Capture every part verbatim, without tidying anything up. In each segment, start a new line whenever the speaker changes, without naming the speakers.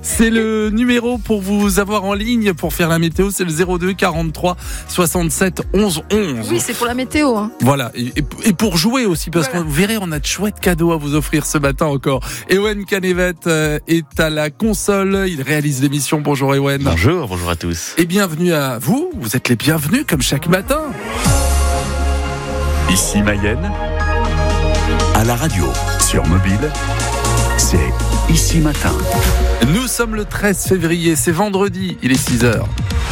C'est le numéro pour vous avoir en ligne pour faire la météo, c'est le zéro deux quarante-trois soixante-sept onze onze.
Oui, c'est pour la météo. Hein.
Voilà, et, et pour jouer aussi, parce voilà. que vous verrez, on a de chouettes cadeaux à vous offrir ce matin encore. Ewen Canevet est à la console, il réalise l'émission. Bonjour Ewen.
Bonjour, bonjour à tous.
Et bienvenue à vous, vous êtes les bienvenus comme chaque matin.
Ici Mayenne, à la radio, sur mobile, c'est Ici Matin.
Nous sommes le treize février, c'est vendredi, il est six heures.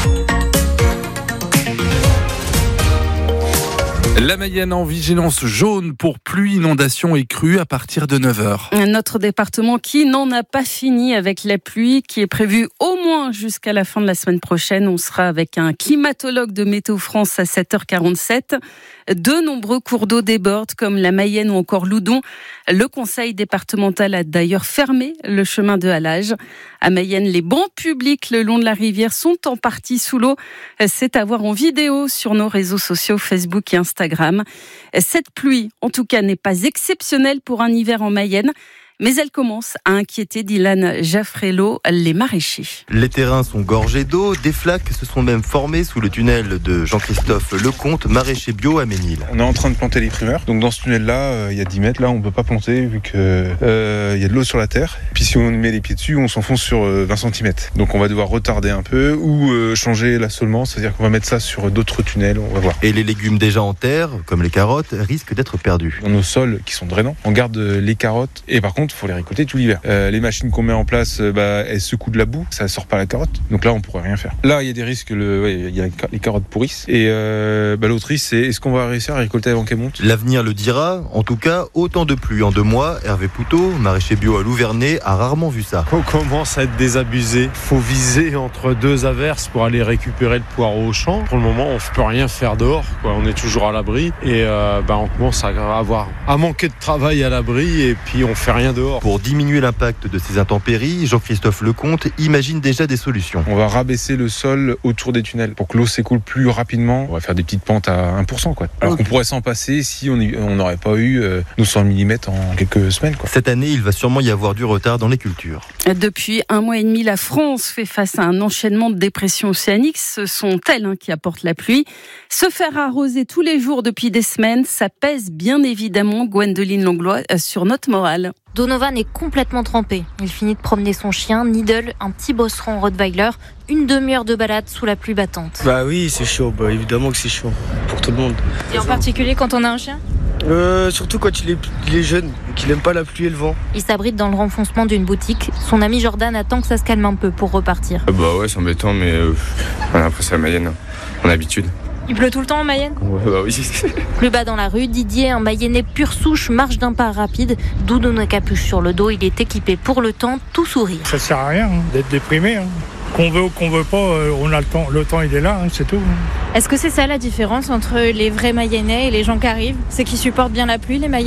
La Mayenne en vigilance jaune pour pluie, inondation et crue à partir de neuf heures.
Notre département qui n'en a pas fini avec la pluie qui est prévue au moins jusqu'à la fin de la semaine prochaine. On sera avec un climatologue de Météo France à sept heures quarante-sept. De nombreux cours d'eau débordent comme la Mayenne ou encore l'Oudon. Le conseil départemental a d'ailleurs fermé le chemin de halage. À Mayenne, les bancs publics le long de la rivière sont en partie sous l'eau. C'est à voir en vidéo sur nos réseaux sociaux Facebook et Instagram. Cette pluie, en tout cas, n'est pas exceptionnelle pour un hiver en Mayenne. Mais elle commence à inquiéter, Dylan Jaffrello, les maraîchers.
Les terrains sont gorgés d'eau, des flaques se sont même formées sous le tunnel de Jean-Christophe Lecomte, maraîcher bio à Ménil.
On est en train de planter les primeurs, donc dans ce tunnel-là, euh, il y a dix mètres, là on ne peut pas planter vu qu'il euh, y a de l'eau sur la terre. Puis si on met les pieds dessus, on s'enfonce sur euh, vingt centimètres. Donc on va devoir retarder un peu ou euh, changer l'assolement, c'est-à-dire qu'on va mettre ça sur d'autres tunnels, on va voir.
Et les légumes déjà en terre, comme les carottes, risquent d'être perdus.
Dans nos sols qui sont drainants, on garde les carottes et par contre, il faut les récolter tout l'hiver. Euh, les machines qu'on met en place, euh, bah, elles secouent de la boue, ça sort pas la carotte. Donc là, on pourrait rien faire. Là, il y a des risques, le, ouais, il y a les carottes pourrissent. Et euh, bah, l'autre risque, c'est est-ce qu'on va réussir à récolter avant qu'elles montent ?
L'avenir le dira. En tout cas, autant de pluie en deux mois. Hervé Poutot, maraîcher bio à Louvernay, a rarement vu ça.
On commence à être désabusé. Faut viser entre deux averses pour aller récupérer le poireau au champ. Pour le moment, on ne peut rien faire dehors, quoi. On est toujours à l'abri et euh, bah, on commence à avoir à manquer de travail à l'abri et puis on fait rien dehors.
Pour diminuer l'impact de ces intempéries, Jean-Christophe Lecomte imagine déjà des solutions.
On va rabaisser le sol autour des tunnels pour que l'eau s'écoule plus rapidement. On va faire des petites pentes à un pour cent, quoi. Alors qu'on pourrait s'en passer si on n'aurait pas eu euh, nos cent millimètres en quelques semaines, quoi.
Cette année, il va sûrement y avoir du retard dans les cultures.
Depuis un mois et demi, la France fait face à un enchaînement de dépressions océaniques. Ce sont elles hein, qui apportent la pluie. Se faire arroser tous les jours depuis des semaines, ça pèse bien évidemment, Gwendoline Langlois, sur notre morale.
Donovan est complètement trempé. Il finit de promener son chien, Needle, un petit bosseron Rottweiler, une demi-heure de balade sous la pluie battante.
Bah oui, c'est chaud, bah évidemment que c'est chaud, pour tout le monde.
Et en particulier quand on a un chien ?
Euh, surtout quand il est, il est jeune, qu'il n'aime pas la pluie et le vent.
Il s'abrite dans le renfoncement d'une boutique. Son ami Jordan attend que ça se calme un peu pour repartir.
Euh, bah ouais, c'est embêtant, mais euh, après c'est la Mayenne, on a l'habitude.
Il pleut tout le temps en Mayenne ?
Ouais, bah oui.
Plus bas dans la rue, Didier, un Mayennais pure souche, marche d'un pas rapide. Doudoune et capuche sur le dos, il est équipé pour le temps, tout sourire.
Ça sert à rien hein, d'être déprimé. Hein. Qu'on veut ou qu'on veut pas, on a le temps. Le temps, il est là, hein, c'est tout.
Est-ce que c'est ça la différence entre les vrais Mayennais et les gens qui arrivent ? C'est qu'ils supportent bien la pluie, les Mayennais ?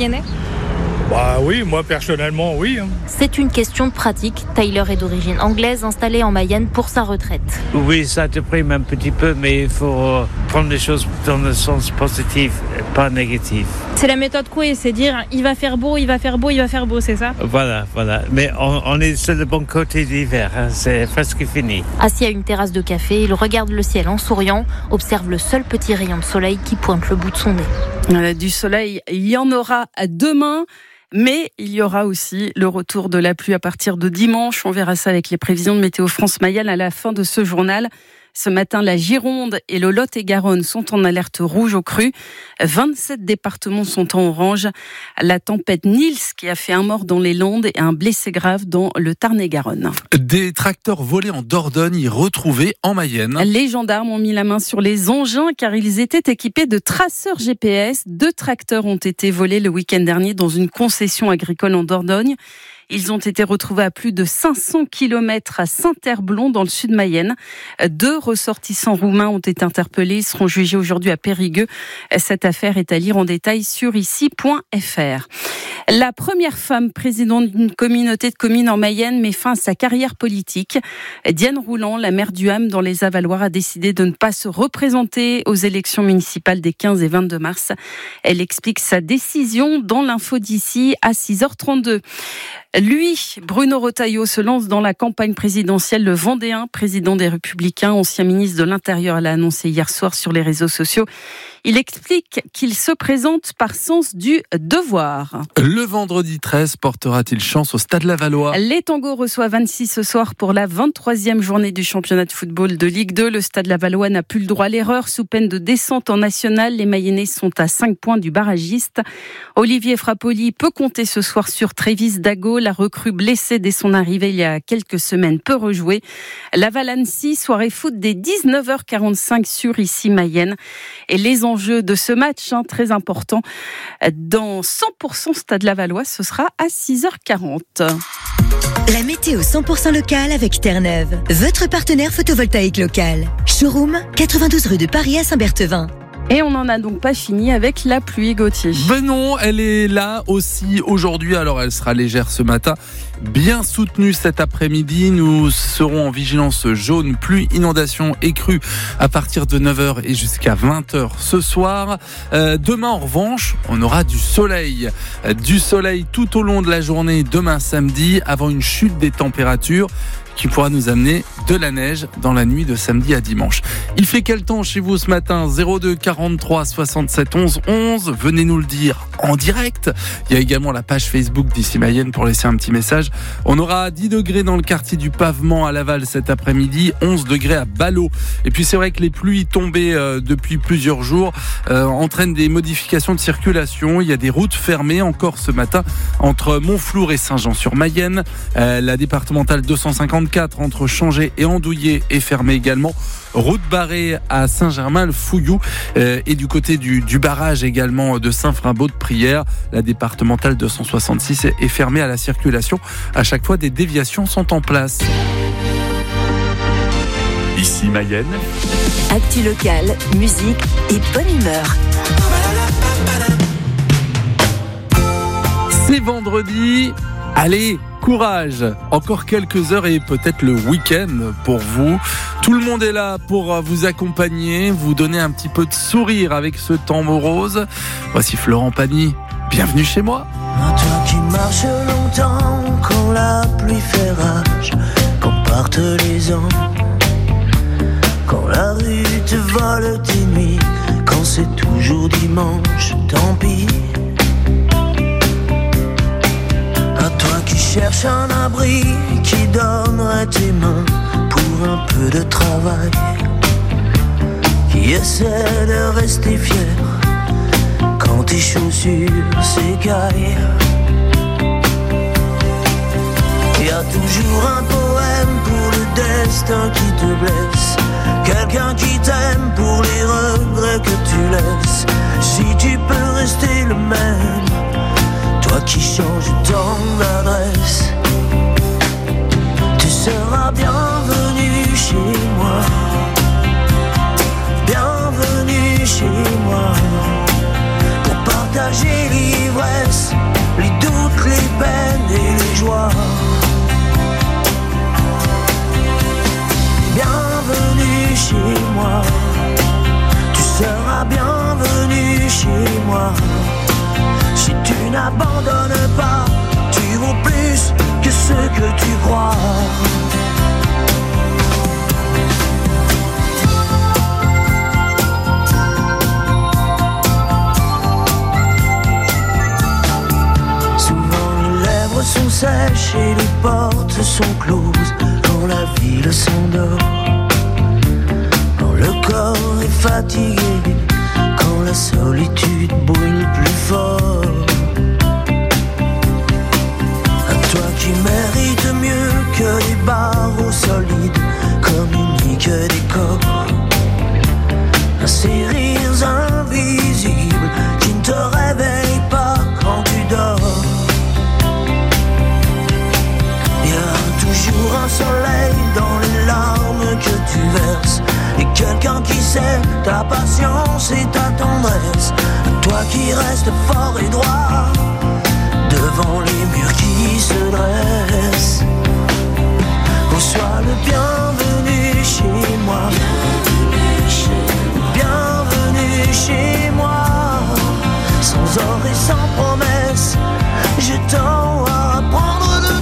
Bah oui, moi personnellement, oui. Hein.
C'est une question de pratique. Tyler est d'origine anglaise, installé en Mayenne pour sa retraite.
Oui, ça déprime un petit peu, mais il faut prendre les choses dans le sens positif, pas négatif.
C'est la méthode Coué, c'est dire il va faire beau, il va faire beau, il va faire beau, c'est ça ?
Voilà, voilà. Mais on, on est sur le bon côté de l'hiver, hein. C'est presque fini.
Assis à une terrasse de café, il regarde le ciel en souriant, observe le seul petit rayon de soleil qui pointe le bout de son nez.
Du soleil, il y en aura demain. Mais il y aura aussi le retour de la pluie à partir de dimanche. On verra ça avec les prévisions de Météo France Mayenne à la fin de ce journal. Ce matin, la Gironde et le Lot-et-Garonne sont en alerte rouge aux crues. vingt-sept départements sont en orange. La tempête Nils qui a fait un mort dans les Landes et un blessé grave dans le Tarn-et-Garonne.
Des tracteurs volés en Dordogne retrouvés en Mayenne.
Les gendarmes ont mis la main sur les engins car ils étaient équipés de traceurs G P S. Deux tracteurs ont été volés le week-end dernier dans une concession agricole en Dordogne. Ils ont été retrouvés à plus de cinq cents kilomètres à Saint-Herblon, dans le sud Mayenne. Deux ressortissants roumains ont été interpellés. Ils seront jugés aujourd'hui à Périgueux. Cette affaire est à lire en détail sur ici point f r. La première femme présidente d'une communauté de communes en Mayenne met fin à sa carrière politique. Diane Rouland, la maire du Ham dans les Avaloirs, a décidé de ne pas se représenter aux élections municipales des quinze et vingt-deux mars. Elle explique sa décision dans l'info d'ici à six heures trente-deux. Lui, Bruno Retailleau, se lance dans la campagne présidentielle. Le Vendéen, président des Républicains, ancien ministre de l'Intérieur, l'a annoncé hier soir sur les réseaux sociaux. Il explique qu'il se présente par sens du devoir.
Le vendredi treize, portera-t-il chance au Stade Lavallois ?
Les Tangos reçoivent Annecy ce soir pour la vingt-troisième journée du championnat de football de Ligue deux. Le Stade Lavallois n'a plus le droit à l'erreur. Sous peine de descente en national, les Mayennais sont à cinq points du barragiste. Olivier Frappoli peut compter ce soir sur Trévis Dago. La recrue blessée dès son arrivée il y a quelques semaines peut rejouer. Laval-Annecy, soirée foot dès dix-neuf heures quarante-cinq sur Ici Mayenne. Et les enjeux de ce match, hein, très important, dans cent pour cent Stade Lavallois, ce sera à six heures quarante.
La météo cent pour cent locale avec Terre-Neuve, votre partenaire photovoltaïque local. Showroom, quatre-vingt-douze rue de Paris à Saint-Berthevin.
Et on n'en a donc pas fini avec la pluie, Gauthier.
Ben non, elle est là aussi aujourd'hui. Alors elle sera légère ce matin, bien soutenue cet après-midi. Nous serons en vigilance jaune, pluie, inondation et crue à partir de neuf heures et jusqu'à vingt heures ce soir. Euh, demain en revanche, on aura du soleil. Euh, du soleil tout au long de la journée demain samedi, avant une chute des températures qui pourra nous amener de la neige dans la nuit de samedi à dimanche. Il fait quel temps chez vous ce matin ? zéro deux quarante-trois soixante-sept onze onze. Venez nous le dire en direct. Il y a également la page Facebook d'Ici Mayenne pour laisser un petit message. On aura dix degrés dans le quartier du Pavement à Laval cet après-midi, onze degrés à Ballot. Et puis c'est vrai que les pluies tombées euh, depuis plusieurs jours euh, entraînent des modifications de circulation. Il y a des routes fermées encore ce matin entre Montflour et Saint-Jean-sur-Mayenne. Euh, la départementale deux cent cinquante entre Changé et Andouillé est fermée également. Route barrée à Saint-Germain-le-Fouillou euh, et du côté du, du barrage également de Saint-Frimbault-de-Prière. La départementale deux cent soixante-six est fermée à la circulation. À chaque fois, des déviations sont en place.
Ici Mayenne.
Actu locale, musique et bonne humeur.
C'est vendredi. Allez, courage. Encore quelques heures et peut-être le week-end pour vous. Tout le monde est là pour vous accompagner, vous donner un petit peu de sourire avec ce temps morose. Voici Florent Pagny. Bienvenue chez moi.
Toi qui marches longtemps quand la pluie fait rage, quand partent les ans, quand la rue te vole tes nuits, quand c'est toujours dimanche, tant pis. À toi qui cherches un abri, qui donnerait tes mains pour un peu de travail, qui essaie de rester fier quand tes chaussures s'écaillent. Y a toujours un poème pour le destin qui te blesse, quelqu'un qui t'aime pour les regrets que tu laisses. Si tu peux rester le même, toi qui changes tant d'adresse, tu seras bienvenu chez moi, bienvenue chez moi, pour partager l'ivresse, les doutes, les peines et les joies. Bienvenue chez moi, tu seras bienvenu chez moi. Si tu n'abandonnes pas, tu vaux plus que ce que tu crois. Souvent les lèvres sont sèches et les portes sont closes quand la ville s'endort, quand le corps est fatigué, quand la solitude brûle plus fort. À toi qui mérites mieux que les barreaux solides, communiquent des corps, à ces rires invisibles qui ne te réveillent pas quand tu dors. Il y a toujours un soleil dans les larmes que tu verses, et quelqu'un qui sait ta patience et ta tendresse. Toi qui restes fort et droit devant les murs qui se dressent. Oh, sois le bienvenu chez moi, bienvenue chez moi, sans or et sans promesse. Je tends à prendre de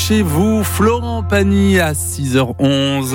chez vous. Florent Pagny à six heures onze.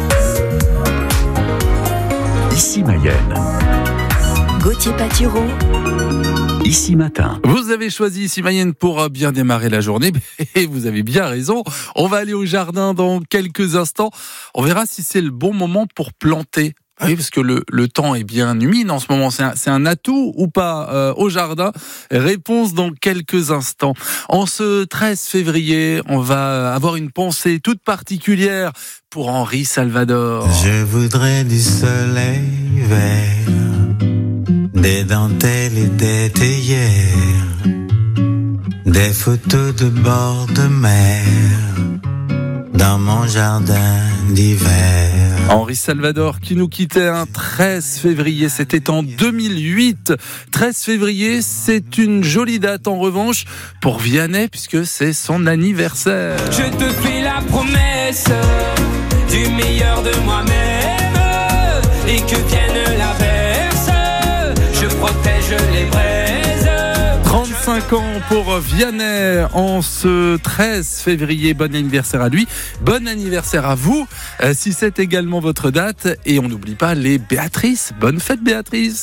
Ici Mayenne.
Gauthier Patureau.
Ici Matin.
Vous avez choisi Ici Mayenne pour bien démarrer la journée et vous avez bien raison. On va aller au jardin dans quelques instants. On verra si c'est le bon moment pour planter. Oui, parce que le, le temps est bien humide en ce moment. C'est un, c'est un atout ou pas euh, au jardin? Réponse dans quelques instants. En ce treize février, on va avoir une pensée toute particulière pour Henri Salvador.
Je voudrais du soleil vert, des dentelles et des théières, des photos de bord de mer dans mon jardin d'hiver.
Henri Salvador qui nous quittait un treize février, c'était en deux mille huit. treize février, c'est une jolie date en revanche pour Vianney puisque c'est son anniversaire.
Je te fais la promesse du meilleur de moi-même et que vienne l'averse, je protège les braises.
trente-cinq ans pour Vianney en ce treize février. Bon anniversaire à lui. Bon anniversaire à vous, euh, si c'est également votre date. Et on n'oublie pas les Béatrice. Bonne fête Béatrice.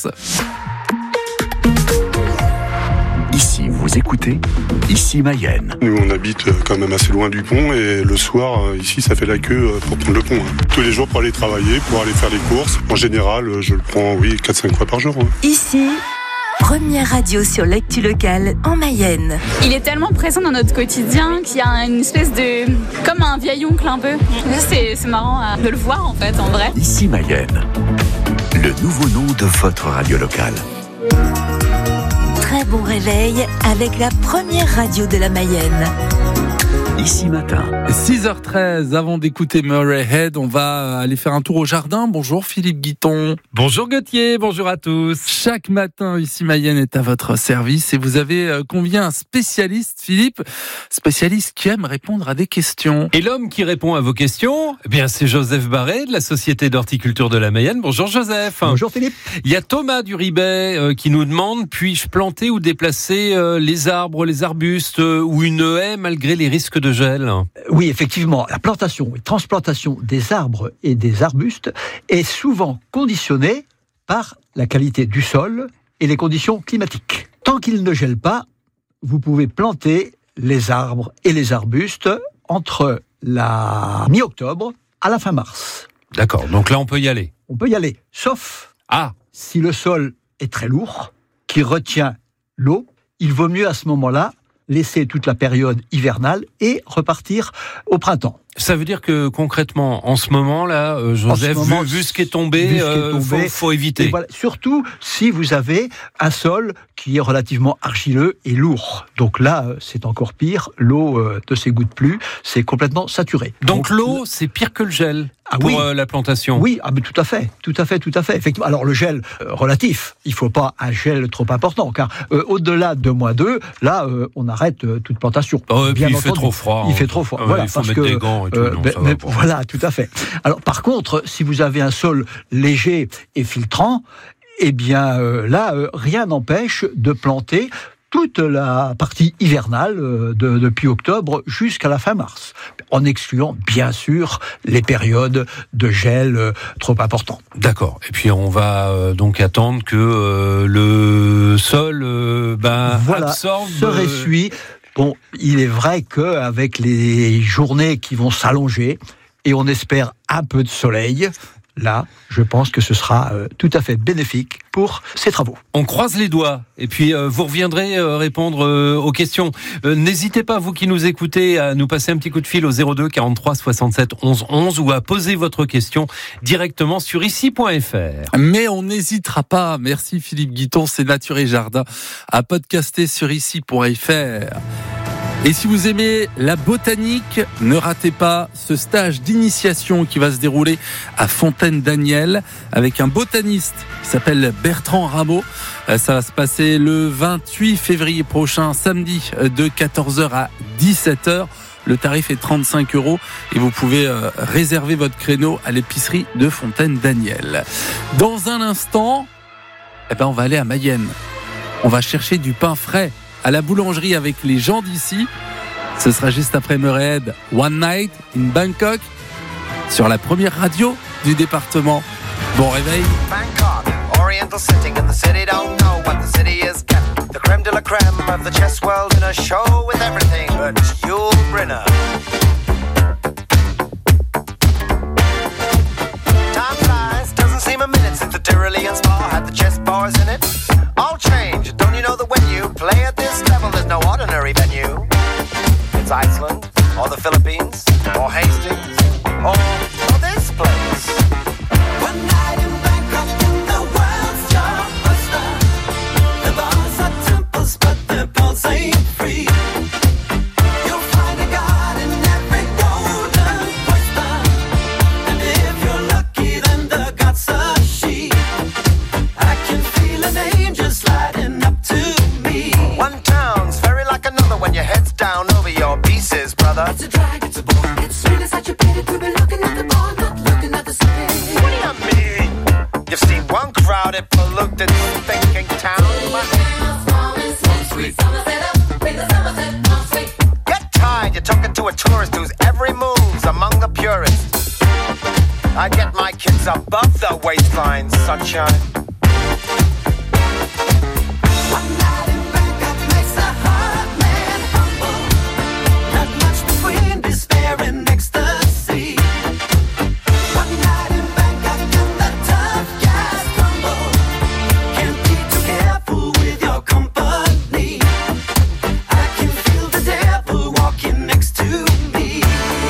Ici, vous écoutez Ici Mayenne.
Nous, on habite quand même assez loin du pont et le soir, ici, ça fait la queue pour prendre le pont. Tous les jours pour aller travailler, pour aller faire les courses. En général, je le prends, oui, quatre cinq fois par jour.
Ici, première radio sur l'actu locale en Mayenne.
Il est tellement présent dans notre quotidien qu'il y a une espèce de... comme un vieil oncle un peu. C'est, c'est marrant de le voir en fait, en vrai.
Ici Mayenne, le nouveau nom de votre radio locale.
Très bon réveil avec la première radio de la Mayenne.
Ici Matin.
six heures treize, avant d'écouter Murray Head, on va aller faire un tour au jardin. Bonjour Philippe Guiton.
Bonjour Gauthier, bonjour à tous.
Chaque matin, Ici Mayenne est à votre service et vous avez convié un spécialiste, Philippe, spécialiste qui aime répondre à des questions.
Et l'homme qui répond à vos questions, eh bien c'est Joseph Barré de la Société d'horticulture de la Mayenne. Bonjour Joseph.
Bonjour Philippe.
Il y a Thomas du Ribet euh, qui nous demande, puis-je planter ou déplacer euh, les arbres, les arbustes euh, ou une haie malgré les risques de gel?
Oui, effectivement, la plantation et transplantation des arbres et des arbustes est souvent conditionnée par la qualité du sol et les conditions climatiques. Tant qu'il ne gèle pas, vous pouvez planter les arbres et les arbustes entre la mi-octobre à la fin mars.
D'accord, donc là on peut y aller.
On peut y aller, sauf
ah.
si le sol est très lourd, qui retient l'eau, il vaut mieux à ce moment-là laisser toute la période hivernale et repartir au printemps.
Ça veut dire que concrètement, en ce moment-là, euh, Joseph, moment, vu, vu ce qui est tombé, il euh, faut, faut éviter.
Voilà, surtout si vous avez un sol qui est relativement argileux et lourd. Donc là, c'est encore pire. L'eau euh, ne s'égoutte plus, c'est complètement saturé.
Donc, Donc l'eau, c'est pire que le gel ah, pour oui. euh, la plantation.
Oui, ah, mais tout à fait, tout à fait, tout à fait. Effectivement. Alors le gel euh, relatif, il ne faut pas un gel trop important, car euh, au-delà de moins deux, là, euh, on arrête euh, toute plantation.
Oh, et bien puis il fait trop froid.
Il hein. fait trop froid.
Ah,
voilà,
il faut
parce
mettre
que,
des gants. Et tout,
Euh,
non,
ben, mais, voilà, tout à fait. Alors, par contre, si vous avez un sol léger et filtrant, eh bien euh, là, euh, rien n'empêche de planter toute la partie hivernale euh, de, depuis octobre jusqu'à la fin mars, en excluant bien sûr les périodes de gel euh, trop importantes.
D'accord. Et puis on va euh, donc attendre que euh, le sol euh, ben,
voilà,
absorbe...
se ressuie. Bon, il est vrai qu'avec les journées qui vont s'allonger, et on espère un peu de soleil, là, je pense que ce sera euh, tout à fait bénéfique pour ces travaux.
On croise les doigts, et puis euh, vous reviendrez euh, répondre euh, aux questions. Euh, n'hésitez pas, vous qui nous écoutez, à nous passer un petit coup de fil au zéro deux quarante-trois soixante-sept onze onze ou à poser votre question directement sur ici point f r.
Mais on n'hésitera pas, merci Philippe Guiton, c'est Nature et Jardin, à podcaster sur ici point f r. Et si vous aimez la botanique, ne ratez pas ce stage d'initiation qui va se dérouler à Fontaine-Daniel avec un botaniste qui s'appelle Bertrand Rameau. Ça va se passer le vingt-huit février prochain, samedi, de quatorze heures à dix-sept heures. Le tarif est trente-cinq euros et vous pouvez réserver votre créneau à l'épicerie de Fontaine-Daniel. Dans un instant, eh ben on va aller à Mayenne. On va chercher du pain frais à la boulangerie avec les gens d'ici. Ce sera juste après Murray, One Night in Bangkok, sur la première radio du département. Bon réveil.
Bangkok, oriental sitting in the city, don't know what the city is kept. The creme de la creme of the chess world in a show with everything but Yul Brynner. Time flies, doesn't seem a minute since the Tyrolean spa had the chess bars in it. All change, don't you know that when you play at this level, there's no ordinary venue. It's Iceland, or the Philippines, or Hastings, or, or this place. One night in Bangkok in the world's chartbuster. The bars are temples, but the pulse ain't free. You'll find a god in every golden oyster. And if you're lucky, then the god's a she. I can feel an angel sliding up to me. One town's very like another when your head's down over your pieces, brother. It's a drag, it's a bore, it's really such a pity to be looking at the bar, not looking at the city. What do you mean? You've seen one crowded, polluted, thinking town. Get tired, you're talking to a tourist whose every move's among the purists. I get my kids above the waistline, sunshine. One night in Bangkok makes a hard man humble. Not much between despair and ecstasy. One night in Bangkok and the tough guys crumble. Can't be too careful with your company. I can feel the devil walking next to me.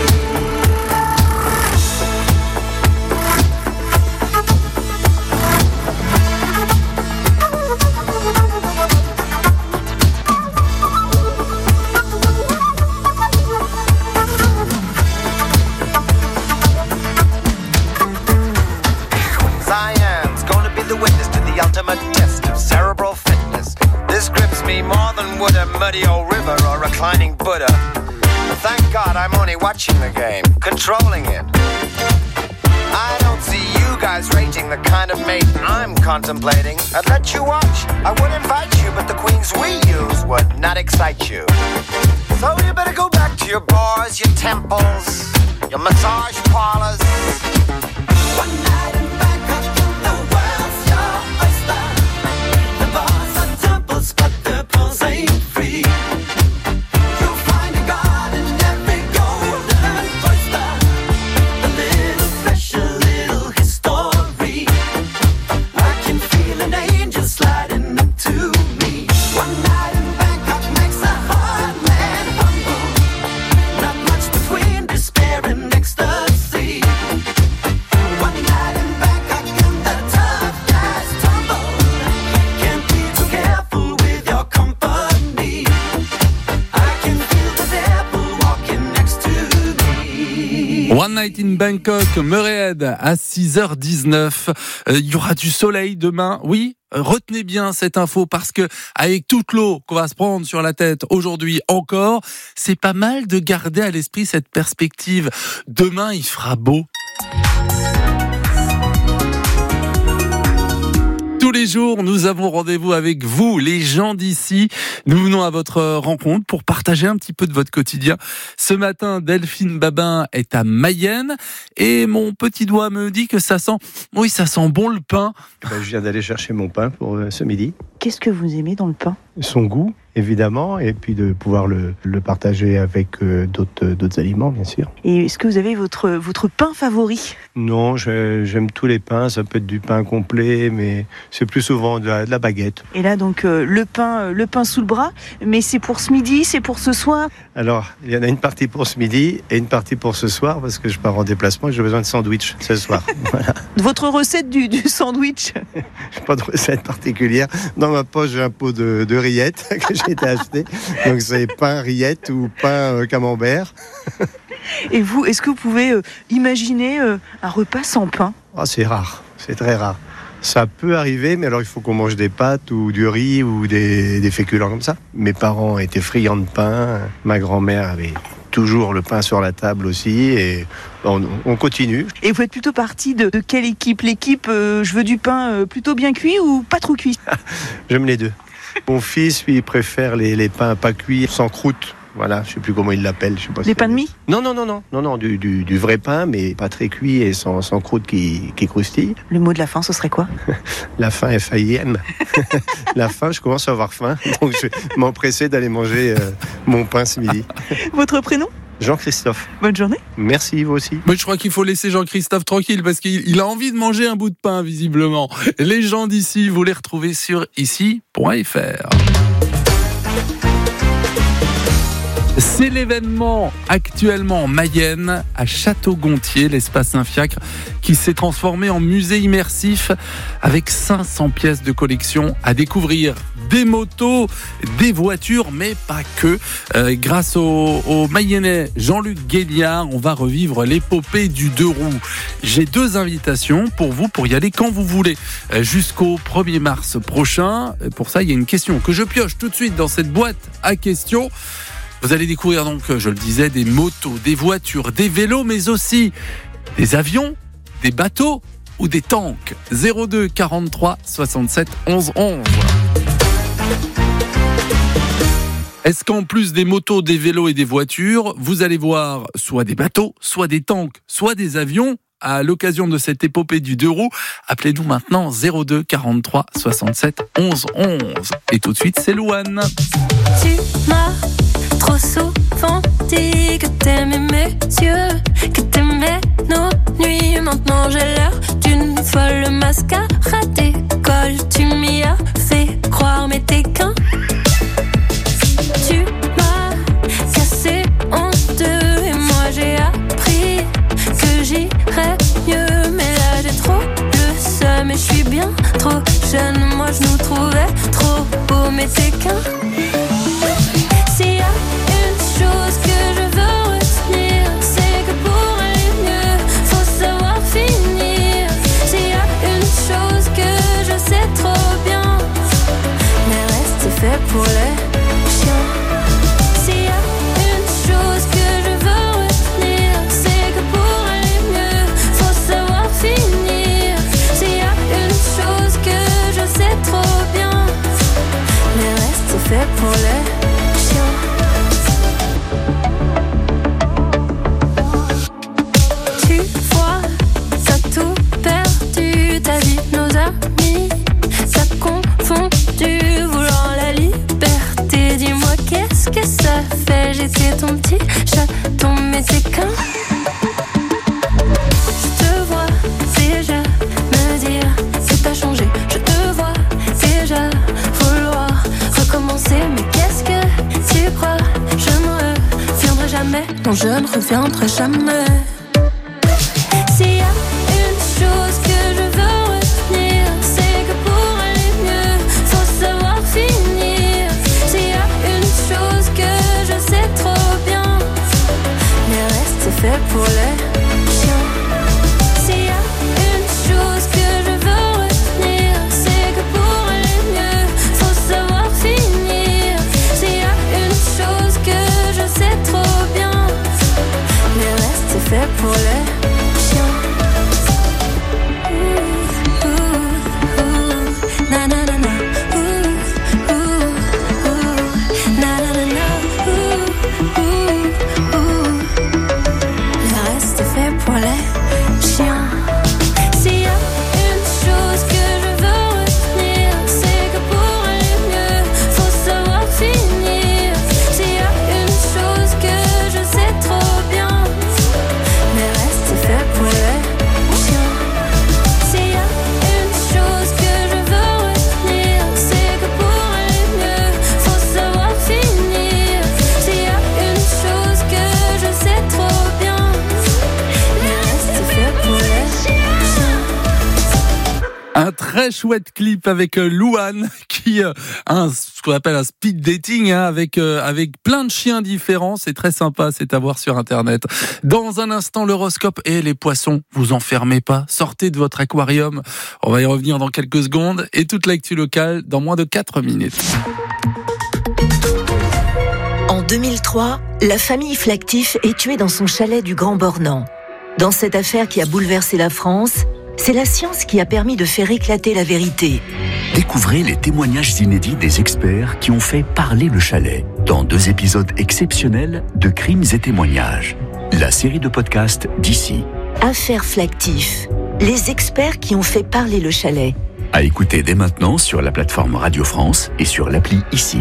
Cyan's gonna be the witness to the ultimate test of cerebral fitness. This grips me more than would a muddy old river or reclining Buddha. But thank God I'm only watching the game, controlling it. I don't see you guys rating the kind of mate I'm contemplating. I'd let you watch, I would invite you, but the queens we use would not excite you. So you better go back to your bars, your temples, your massage parlors. One night in Bangkok in the world's your oyster. The bars are temples, but the pulse ain't free. You'll find a god in every golden oyster. A little special, little history. I can feel an angel sliding up to me. One night in Bangkok makes a hard man humble. Not much between despair and ecstasy. One night in Bangkok and the tough guys tumble. Can't be too careful with your company. I can feel the devil walking next to me.
One Night in Bangkok, Murray à six heures dix-neuf. Il euh, y aura du soleil demain, oui. Retenez bien cette info parce que avec toute l'eau qu'on va se prendre sur la tête aujourd'hui encore, c'est pas mal de garder à l'esprit cette perspective. Demain, il fera beau. Tous les jours, nous avons rendez-vous avec vous, les gens d'ici. Nous venons à votre rencontre pour partager un petit peu de votre quotidien. Ce matin, Delphine Babin est à Mayenne et mon petit doigt me dit que ça sent, oui, ça sent bon le pain.
Ben, je viens d'aller chercher mon pain pour euh, ce midi.
Qu'est-ce que vous aimez dans le pain ?
Son goût, évidemment, et puis de pouvoir le, le partager avec euh, d'autres, d'autres aliments, bien sûr.
Et est-ce que vous avez votre, votre pain favori ?
Non, je, j'aime tous les pains. Ça peut être du pain complet, mais c'est plus souvent de la, de la baguette.
Et là, donc, euh, le pain, euh, le pain sous le bras, mais c'est pour ce midi, c'est pour ce soir ?
Alors, il y en a une partie pour ce midi et une partie pour ce soir, parce que je pars en déplacement et j'ai besoin de sandwich ce soir. Voilà.
Votre recette du, du sandwich ?
J'ai pas de recette particulière. Dans ma poche, j'ai un pot de, de rillettes que j'ai été acheté. Donc, c'est pain rillette ou pain euh, camembert.
Et vous, est-ce que vous pouvez euh, imaginer euh, un repas sans pain ?
Oh, c'est rare, c'est très rare. Ça peut arriver, mais alors il faut qu'on mange des pâtes ou du riz ou des, des féculents comme ça. Mes parents étaient friands de pain. Ma grand-mère avait toujours le pain sur la table aussi. Et on, on continue.
Et vous êtes plutôt parti de, de quelle équipe ? L'équipe euh, je veux du pain euh, plutôt bien cuit ou pas trop cuit ?
J'aime les deux. Mon fils, lui, il préfère les, les pains pas cuits, sans croûte. Voilà, je sais plus comment ils l'appellent. Je sais pas
Des pains de mie ?
Non, non, non, non, non, non, du, du, du vrai pain, mais pas très cuit et sans, sans croûte qui, qui croustille.
Le mot de la fin, ce serait quoi ?
La faim, F A I M. La faim, je commence à avoir faim, donc je vais m'empresser d'aller manger euh, mon pain ce midi.
Votre prénom ?
Jean-Christophe.
Bonne journée.
Merci, vous aussi.
Mais je crois qu'il faut laisser Jean-Christophe tranquille parce qu'il il a envie de manger un bout de pain, visiblement. Les gens d'ici, vous les retrouvez sur ici point f r. C'est l'événement actuellement en Mayenne, à Château-Gontier, l'espace Saint-Fiacre, qui s'est transformé en musée immersif avec cinq cents pièces de collection à découvrir. Des motos, des voitures, mais pas que. Euh, grâce au, au Mayennais Jean-Luc Guéliard, on va revivre l'épopée du deux roues. J'ai deux invitations pour vous pour y aller quand vous voulez, euh, jusqu'au premier mars prochain. Pour ça, il y a une question que je pioche tout de suite dans cette boîte à questions. Vous allez découvrir donc, je le disais, des motos, des voitures, des vélos, mais aussi des avions, des bateaux ou des tanks. zéro deux quarante-trois soixante-sept onze onze. Est-ce qu'en plus des motos, des vélos et des voitures, vous allez voir soit des bateaux, soit des tanks, soit des avions à l'occasion de cette épopée du deux roues? Appelez-nous maintenant zéro deux quarante-trois soixante-sept onze onze. Et tout de suite, c'est Louane.
Tu m'as trop souvent dit que t'aimais mes yeux, que t'aimais nos nuits. Maintenant j'ai l'air d'une folle mascarade d'école. Tu m'y as fait croire, mais t'es qu'un. Tu m'as cassé en deux et moi j'ai appris que j'irais mieux. Mais là j'ai trop le seum et je suis bien trop jeune. Moi je nous trouvais trop beaux, mais t'es qu'un. S'il y a une chose que je veux retenir, c'est que pour aller mieux, faut savoir finir. S'il y a une chose que je sais trop bien, mais reste fait pour les chiens. S'il y a une chose que je veux retenir, c'est que pour aller mieux, faut savoir finir. S'il y a une chose que je sais trop bien, mais reste fait pour les que ça fait, j'étais ton petit chaton, mais t'es qu'un. Je te vois déjà me dire que t'as changé. Je te vois déjà vouloir recommencer. Mais qu'est-ce que tu crois? Je ne reviendrai jamais. Non, je ne reviendrai jamais. S'il y a une chose que je veux retenir, c'est que pour aller mieux, faut savoir finir. S'il y a une chose que je sais trop bien, mais reste fait pour les chiens. S'il y a une chose que je veux retenir, c'est que pour aller mieux, faut savoir finir. S'il y a une chose que je sais trop bien, mais reste fait pour les chiens. Ouh, ouh, ouh, na na na na. Ouh, ouh, ouh, na na na na. Ouh, ouh, ouh. Le reste fait pour les chiens. S'il y a une chose que je veux retenir, c'est que pour aller mieux, faut savoir finir. S'il y a une chose que je sais trop bien, mais reste fait pour les chiens. S'il y a une chose que je veux retenir, c'est que pour aller mieux, faut savoir finir. S'il y a une chose que je sais trop bien, mais reste fait pour les chiens.
Un très chouette clip avec Louane qui a un, ce qu'on appelle un speed dating hein, avec, euh, avec plein de chiens différents. C'est très sympa, c'est à voir sur Internet. Dans un instant, l'horoscope et les poissons, vous enfermez pas. Sortez de votre aquarium. On va y revenir dans quelques secondes. Et toute l'actu locale dans moins de quatre minutes.
En deux mille trois, la famille Flactif est tuée dans son chalet du Grand Bornand. Dans cette affaire qui a bouleversé la France, c'est la science qui a permis de faire éclater la vérité.
Découvrez les témoignages inédits des experts qui ont fait parler le chalet dans deux épisodes exceptionnels de Crimes et témoignages. La série de podcasts d'ici.
Affaires Flactif. Les experts qui ont fait parler le chalet.
À écouter dès maintenant sur la plateforme Radio France et sur l'appli Ici.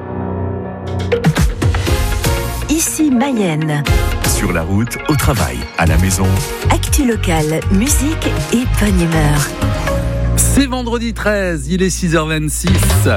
Ici Mayenne.
Sur la route, au travail, à la maison.
Actu locale, musique et bonne humeur.
C'est vendredi treize, il est six heures vingt-six.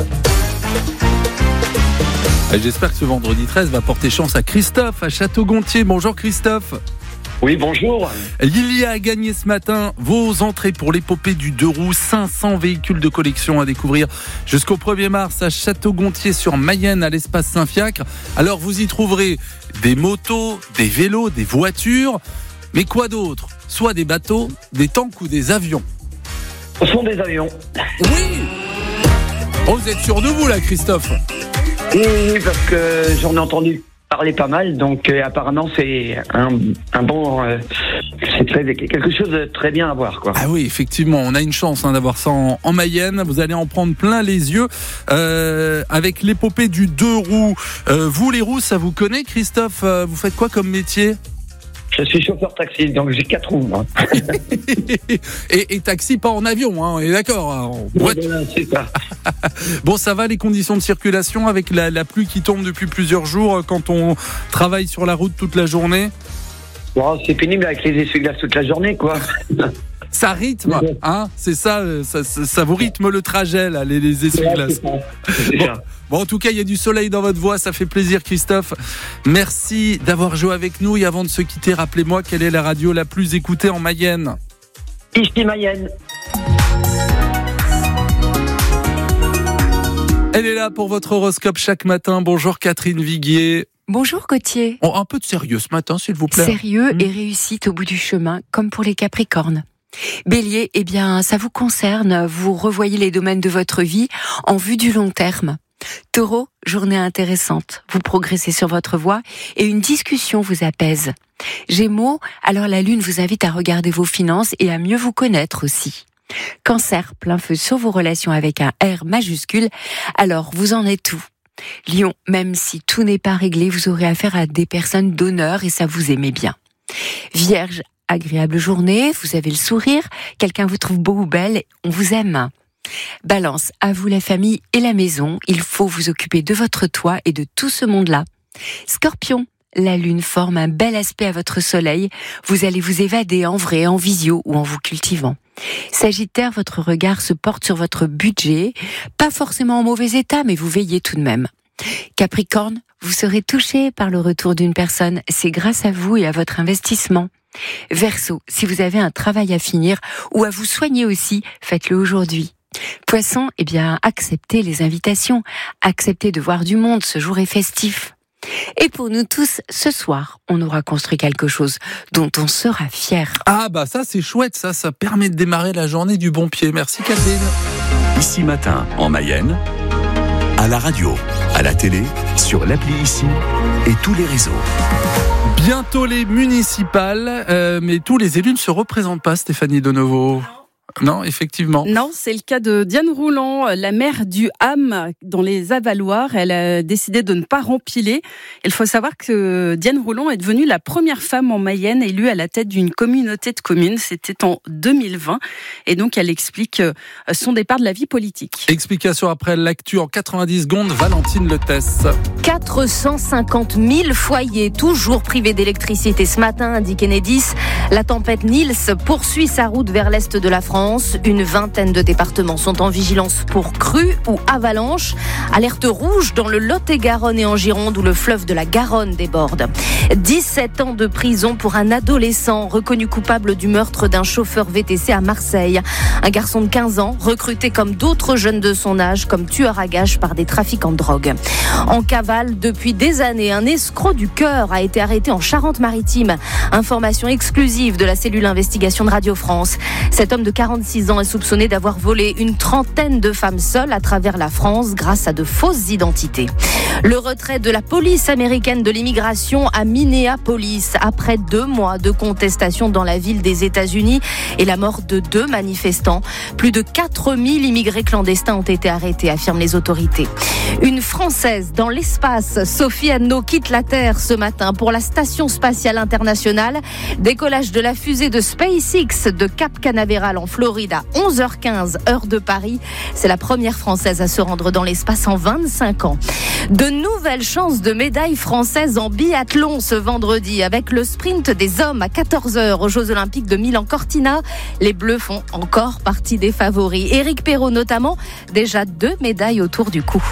Et j'espère que ce vendredi treize va porter chance à Christophe, à Château-Gontier. Bonjour Christophe.
Oui, bonjour.
Il y a à gagner ce matin vos entrées pour l'épopée du deux roues, cinq cents véhicules de collection à découvrir jusqu'au premier mars à Château-Gontier sur Mayenne à l'espace Saint-Fiacre. Alors vous y trouverez des motos, des vélos, des voitures, mais quoi d'autre ? Soit des bateaux, des tanks ou des avions.
Ce sont des avions.
Oui. Oh, vous êtes sûr de vous là, Christophe ?
Oui, oui, parce que j'en ai entendu parler pas mal, donc euh, apparemment c'est un, un bon, euh, c'est très, quelque chose de très bien à voir, quoi.
Ah oui, effectivement, on a une chance hein, d'avoir ça en, en Mayenne. Vous allez en prendre plein les yeux euh, avec l'épopée du deux roues. Euh, vous, les roues, ça vous connaît, Christophe ? euh, Vous faites quoi comme métier ?
Je suis chauffeur taxi, donc j'ai quatre roues. Hein.
et, et taxi, pas en avion, hein, on est d'accord hein, en boîte.
Voilà, c'est ça.
Bon, ça va les conditions de circulation avec la, la pluie qui tombe depuis plusieurs jours quand on travaille sur la route toute la journée ?
Bon, c'est pénible avec les essuie-glaces toute la journée, quoi.
Ça rythme, hein, c'est ça, ça, ça, ça vous rythme le trajet, là, les, les essuie-glaces.
Ouais, c'est ça. C'est
bon,
ça.
bon, en tout cas, il y a du soleil dans votre voix, ça fait plaisir, Christophe. Merci d'avoir joué avec nous. Et avant de se quitter, rappelez-moi quelle est la radio la plus écoutée en Mayenne ?
Ici Mayenne.
Elle est là pour votre horoscope chaque matin. Bonjour Catherine Viguier.
Bonjour Gauthier.
Oh, un peu de sérieux ce matin, s'il vous plaît.
Sérieux mmh. et réussite au bout du chemin, comme pour les Capricornes. Bélier, eh bien, ça vous concerne. Vous revoyez les domaines de votre vie en vue du long terme. Taureau, journée intéressante. Vous progressez sur votre voie et une discussion vous apaise. Gémeaux, alors la lune vous invite à regarder vos finances et à mieux vous connaître aussi. Cancer, plein feu sur vos relations avec un R majuscule. Alors, vous en êtes où ? Lion, même si tout n'est pas réglé, vous aurez affaire à des personnes d'honneur et ça vous aimez bien. Vierge, agréable journée, vous avez le sourire, quelqu'un vous trouve beau ou belle, on vous aime. Balance, à vous la famille et la maison, il faut vous occuper de votre toit et de tout ce monde-là. Scorpion, la lune forme un bel aspect à votre soleil, vous allez vous évader en vrai, en visio ou en vous cultivant. Sagittaire, votre regard se porte sur votre budget, pas forcément en mauvais état, mais vous veillez tout de même. Capricorne, vous serez touché par le retour d'une personne, c'est grâce à vous et à votre investissement. Verseau, si vous avez un travail à finir ou à vous soigner aussi, faites-le aujourd'hui. Poisson, eh bien, acceptez les invitations, acceptez de voir du monde, ce jour est festif. Et pour nous tous, ce soir, on aura construit quelque chose dont on sera fier.
Ah bah ça c'est chouette, ça, ça permet de démarrer la journée du bon pied. Merci Catherine.
Ici matin, en Mayenne, à la radio, à la télé, sur l'appli Ici et tous les réseaux.
Bientôt les municipales, euh, mais tous les élus ne se représentent pas, Stéphanie Denovo. Non, effectivement.
Non, c'est le cas de Diane Rouland, la maire du Ham dans les Avaloirs. Elle a décidé de ne pas rempiler. Il faut savoir que Diane Rouland est devenue la première femme en Mayenne élue à la tête d'une communauté de communes. C'était en deux mille vingt. Et donc, elle explique son départ de la vie politique.
Explication après l'actu en quatre-vingt-dix secondes, Valentine Letesse.
quatre cent cinquante mille foyers toujours privés d'électricité ce matin, indique Enedis. La tempête Nils poursuit sa route vers l'est de la France. Une vingtaine de départements sont en vigilance pour crue ou avalanche. Alerte rouge dans le Lot-et-Garonne et en Gironde où le fleuve de la Garonne déborde. dix-sept ans de prison pour un adolescent reconnu coupable du meurtre d'un chauffeur V T C à Marseille. Un garçon de quinze ans recruté comme d'autres jeunes de son âge comme tueur à gages par des trafiquants de drogue. En cavale depuis des années, un escroc du cœur a été arrêté en Charente-Maritime. Information exclusive de la cellule investigation de Radio France. Cet homme de quarante quarante-six ans, est soupçonné d'avoir volé une trentaine de femmes seules à travers la France grâce à de fausses identités. Le retrait de la police américaine de l'immigration à Minneapolis après deux mois de contestation dans la ville des États-Unis et la mort de deux manifestants. Plus de quatre mille immigrés clandestins ont été arrêtés, affirment les autorités. Une Française dans l'espace, Sophie Anneau, quitte la Terre ce matin pour la Station spatiale internationale. Décollage de la fusée de SpaceX de Cap Canaveral en Floride à onze heures quinze, heure de Paris. C'est la première Française à se rendre dans l'espace en vingt-cinq ans. De nouvelles chances de médailles françaises en biathlon ce vendredi avec le sprint des hommes à quatorze heures aux Jeux Olympiques de Milan-Cortina. Les Bleus font encore partie des favoris. Éric Perrault notamment, déjà deux médailles autour du cou.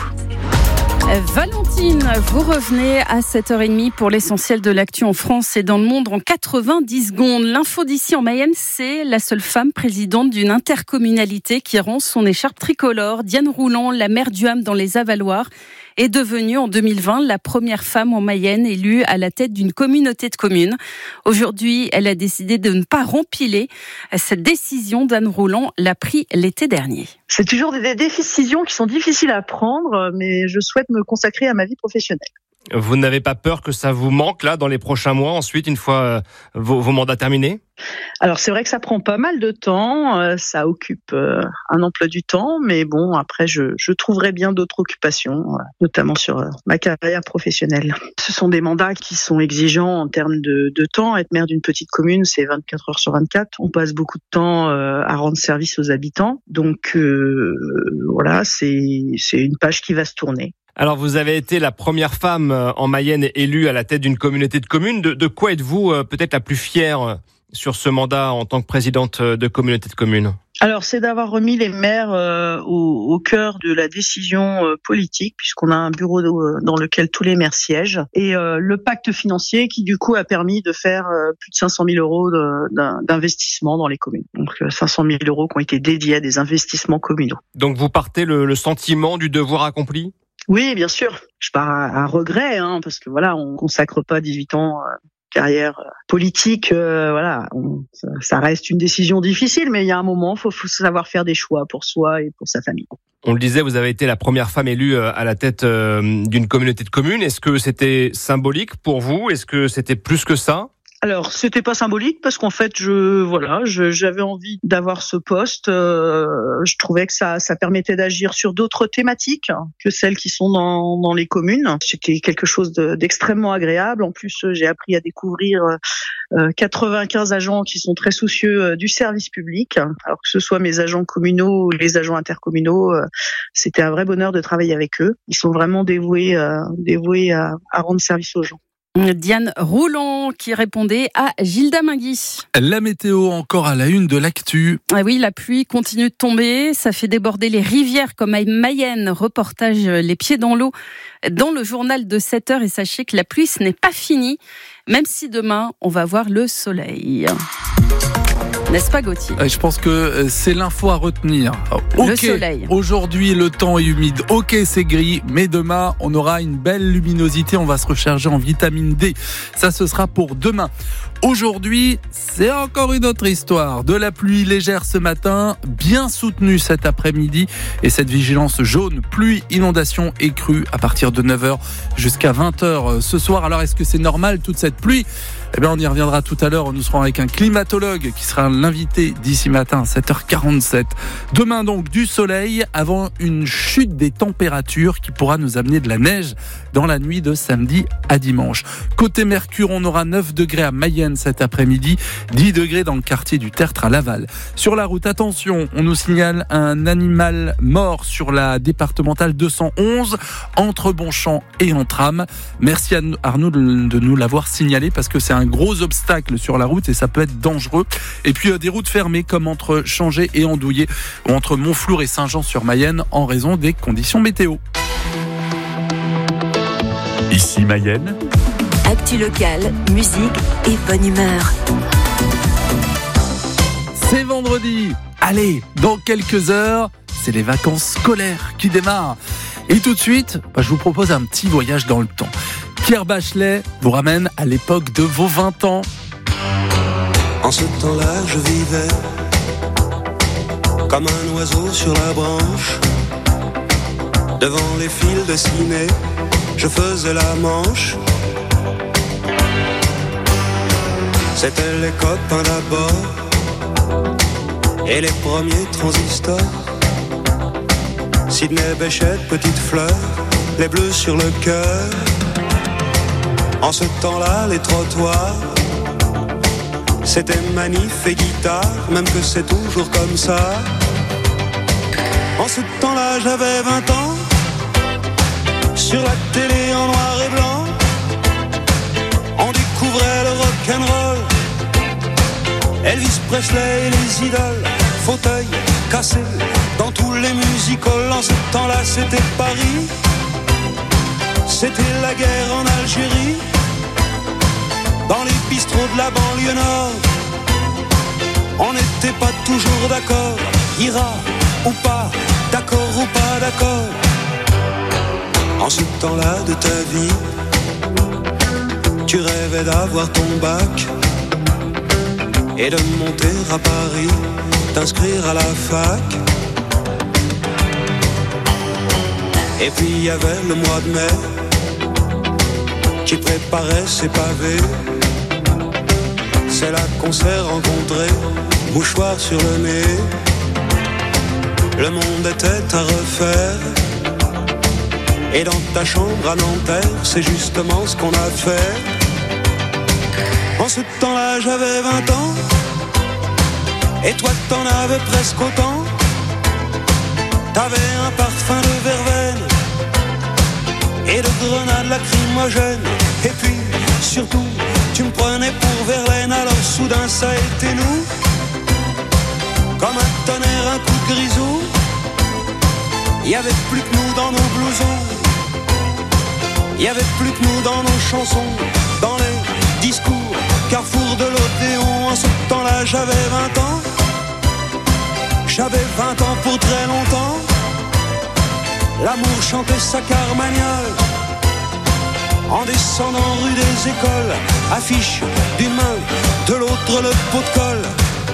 Valentine, vous revenez à sept heures trente pour l'essentiel de l'actu en France et dans le monde en quatre-vingt-dix secondes. L'info d'ici en Mayenne, c'est la seule femme présidente d'une intercommunalité qui rend son écharpe tricolore. Diane Rouland, la maire du Ham dans les Avaloirs, est devenue en deux mille vingt la première femme en Mayenne élue à la tête d'une communauté de communes. Aujourd'hui, elle a décidé de ne pas rempiler. Cette décision, Diane Rouland l'a pris l'été dernier.
C'est toujours des décisions qui sont difficiles à prendre, mais je souhaite me consacrer à ma vie professionnelle.
Vous n'avez pas peur que ça vous manque là dans les prochains mois, ensuite, une fois euh, vos, vos mandats terminés ?
Alors c'est vrai que ça prend pas mal de temps, euh, ça occupe euh, un emploi du temps, mais bon, après je, je trouverai bien d'autres occupations, euh, notamment sur euh, ma carrière professionnelle. Ce sont des mandats qui sont exigeants en termes de, de temps. Être maire d'une petite commune, c'est vingt-quatre heures sur vingt-quatre. On passe beaucoup de temps euh, à rendre service aux habitants, donc euh, voilà, c'est, c'est une page qui va se tourner.
Alors, vous avez été la première femme en Mayenne élue à la tête d'une communauté de communes. De, de quoi êtes-vous peut-être la plus fière sur ce mandat en tant que présidente de communauté de communes ?
Alors, c'est d'avoir remis les maires euh, au, au cœur de la décision euh, politique, puisqu'on a un bureau de, euh, dans lequel tous les maires siègent, et euh, le pacte financier qui, du coup, a permis de faire euh, plus de cinq cent mille euros de, d'un, d'investissement dans les communes. Donc, euh, cinq cent mille euros qui ont été dédiés à des investissements communaux.
Donc, vous partez le, le sentiment du devoir accompli ?
Oui, bien sûr. Je pars à, à regret, hein, parce que voilà, on consacre pas dix-huit ans euh, carrière euh, politique. Euh, voilà, on, ça, ça reste une décision difficile, mais il y a un moment, faut, faut savoir faire des choix pour soi et pour sa famille.
On le disait, vous avez été la première femme élue à la tête euh, d'une communauté de communes. Est-ce que c'était symbolique pour vous ? Est-ce que c'était plus que ça ?
Alors, c'était pas symbolique parce qu'en fait, je voilà, je, j'avais envie d'avoir ce poste. Euh, je trouvais que ça, ça permettait d'agir sur d'autres thématiques que celles qui sont dans, dans les communes. C'était quelque chose de, d'extrêmement agréable. En plus, j'ai appris à découvrir euh, quatre-vingt-quinze agents qui sont très soucieux du service public. Alors que ce soit mes agents communaux ou les agents intercommunaux, euh, c'était un vrai bonheur de travailler avec eux. Ils sont vraiment dévoués, euh, dévoués à, à rendre service aux gens.
Diane Rouland qui répondait à Gilda Mingui.
La météo encore à la une de l'actu.
Ah oui, la pluie continue de tomber, ça fait déborder les rivières comme à Mayenne. Reportage Les Pieds dans l'eau dans le journal de sept heures et sachez que la pluie ce n'est pas fini, même si demain on va voir le soleil. N'est-ce pas Gauthier ?
Je pense que c'est l'info à retenir.
Le
okay,
soleil.
Aujourd'hui, le temps est humide. Ok, c'est gris, mais demain, on aura une belle luminosité. On va se recharger en vitamine D. Ça, ce sera pour demain. Aujourd'hui, c'est encore une autre histoire. De la pluie légère ce matin, bien soutenue cet après-midi. Et cette vigilance jaune, pluie, inondation et crue à partir de neuf heures jusqu'à vingt heures ce soir. Alors, est-ce que c'est normal toute cette pluie ? Eh bien, on y reviendra tout à l'heure. Nous serons avec un climatologue qui sera l'invité d'ici matin à sept heures quarante-sept. Demain donc, du soleil avant une chute des températures qui pourra nous amener de la neige dans la nuit de samedi à dimanche. Côté Mercure, on aura neuf degrés à Mayenne cet après-midi, dix degrés dans le quartier du Tertre à Laval. Sur la route, attention, on nous signale un animal mort sur la départementale deux cent onze entre Bonchamp et Entrammes. Merci à Arnaud de nous l'avoir signalé parce que c'est un gros obstacle sur la route et ça peut être dangereux. Et puis euh, des routes fermées comme entre Changé et Andouillé ou entre Montflour et Saint-Jean-sur-Mayenne en raison des conditions météo.
Ici Mayenne.
Actu locale, musique et bonne humeur.
C'est vendredi. Allez, dans quelques heures, c'est les vacances scolaires qui démarrent. Et tout de suite, bah, je vous propose un petit voyage dans le temps. Pierre Bachelet vous ramène à l'époque de vos vingt ans.
En ce temps-là, je vivais
comme un oiseau sur la branche. Devant les fils de ciné, je faisais la manche. C'était les copains d'abord et les premiers transistors. Sidney Bechet, petite fleur, les bleus sur le cœur. En ce temps-là, les trottoirs, c'était manif et guitare, même que c'est toujours comme ça. En ce temps-là, j'avais vingt ans, sur la télé en noir et blanc, on découvrait le rock'n'roll, Elvis Presley et les idoles, fauteuils cassés dans tous les musicals. En ce temps-là, c'était Paris, c'était la guerre en Algérie, dans les bistrots de la banlieue nord, on n'était pas toujours d'accord, ira ou pas, d'accord ou pas d'accord. En ce temps-là de ta vie, tu rêvais d'avoir ton bac et de monter à Paris, t'inscrire à la fac. Et puis il y avait le mois de mai qui préparait ses pavés. C'est là qu'on s'est rencontrés, mouchoir sur le nez. Le monde était à refaire, et dans ta chambre à Nanterre, c'est justement ce qu'on a fait. En ce temps-là, j'avais vingt ans, et toi t'en avais presque autant. T'avais un parfum de verveine et de grenades lacrymogènes. Et puis, surtout, tu me prenais pour Verlaine. Alors soudain, ça a été nous, comme un tonnerre, un coup de grisou. Il y avait plus que nous dans nos blousons, il y avait plus que nous dans nos chansons, dans les discours, carrefour de l'Odéon. En ce temps-là, j'avais vingt ans, j'avais vingt ans pour très longtemps. L'amour chantait sa carmagnole en descendant rue des Écoles, affiche d'une main, de l'autre le pot de colle.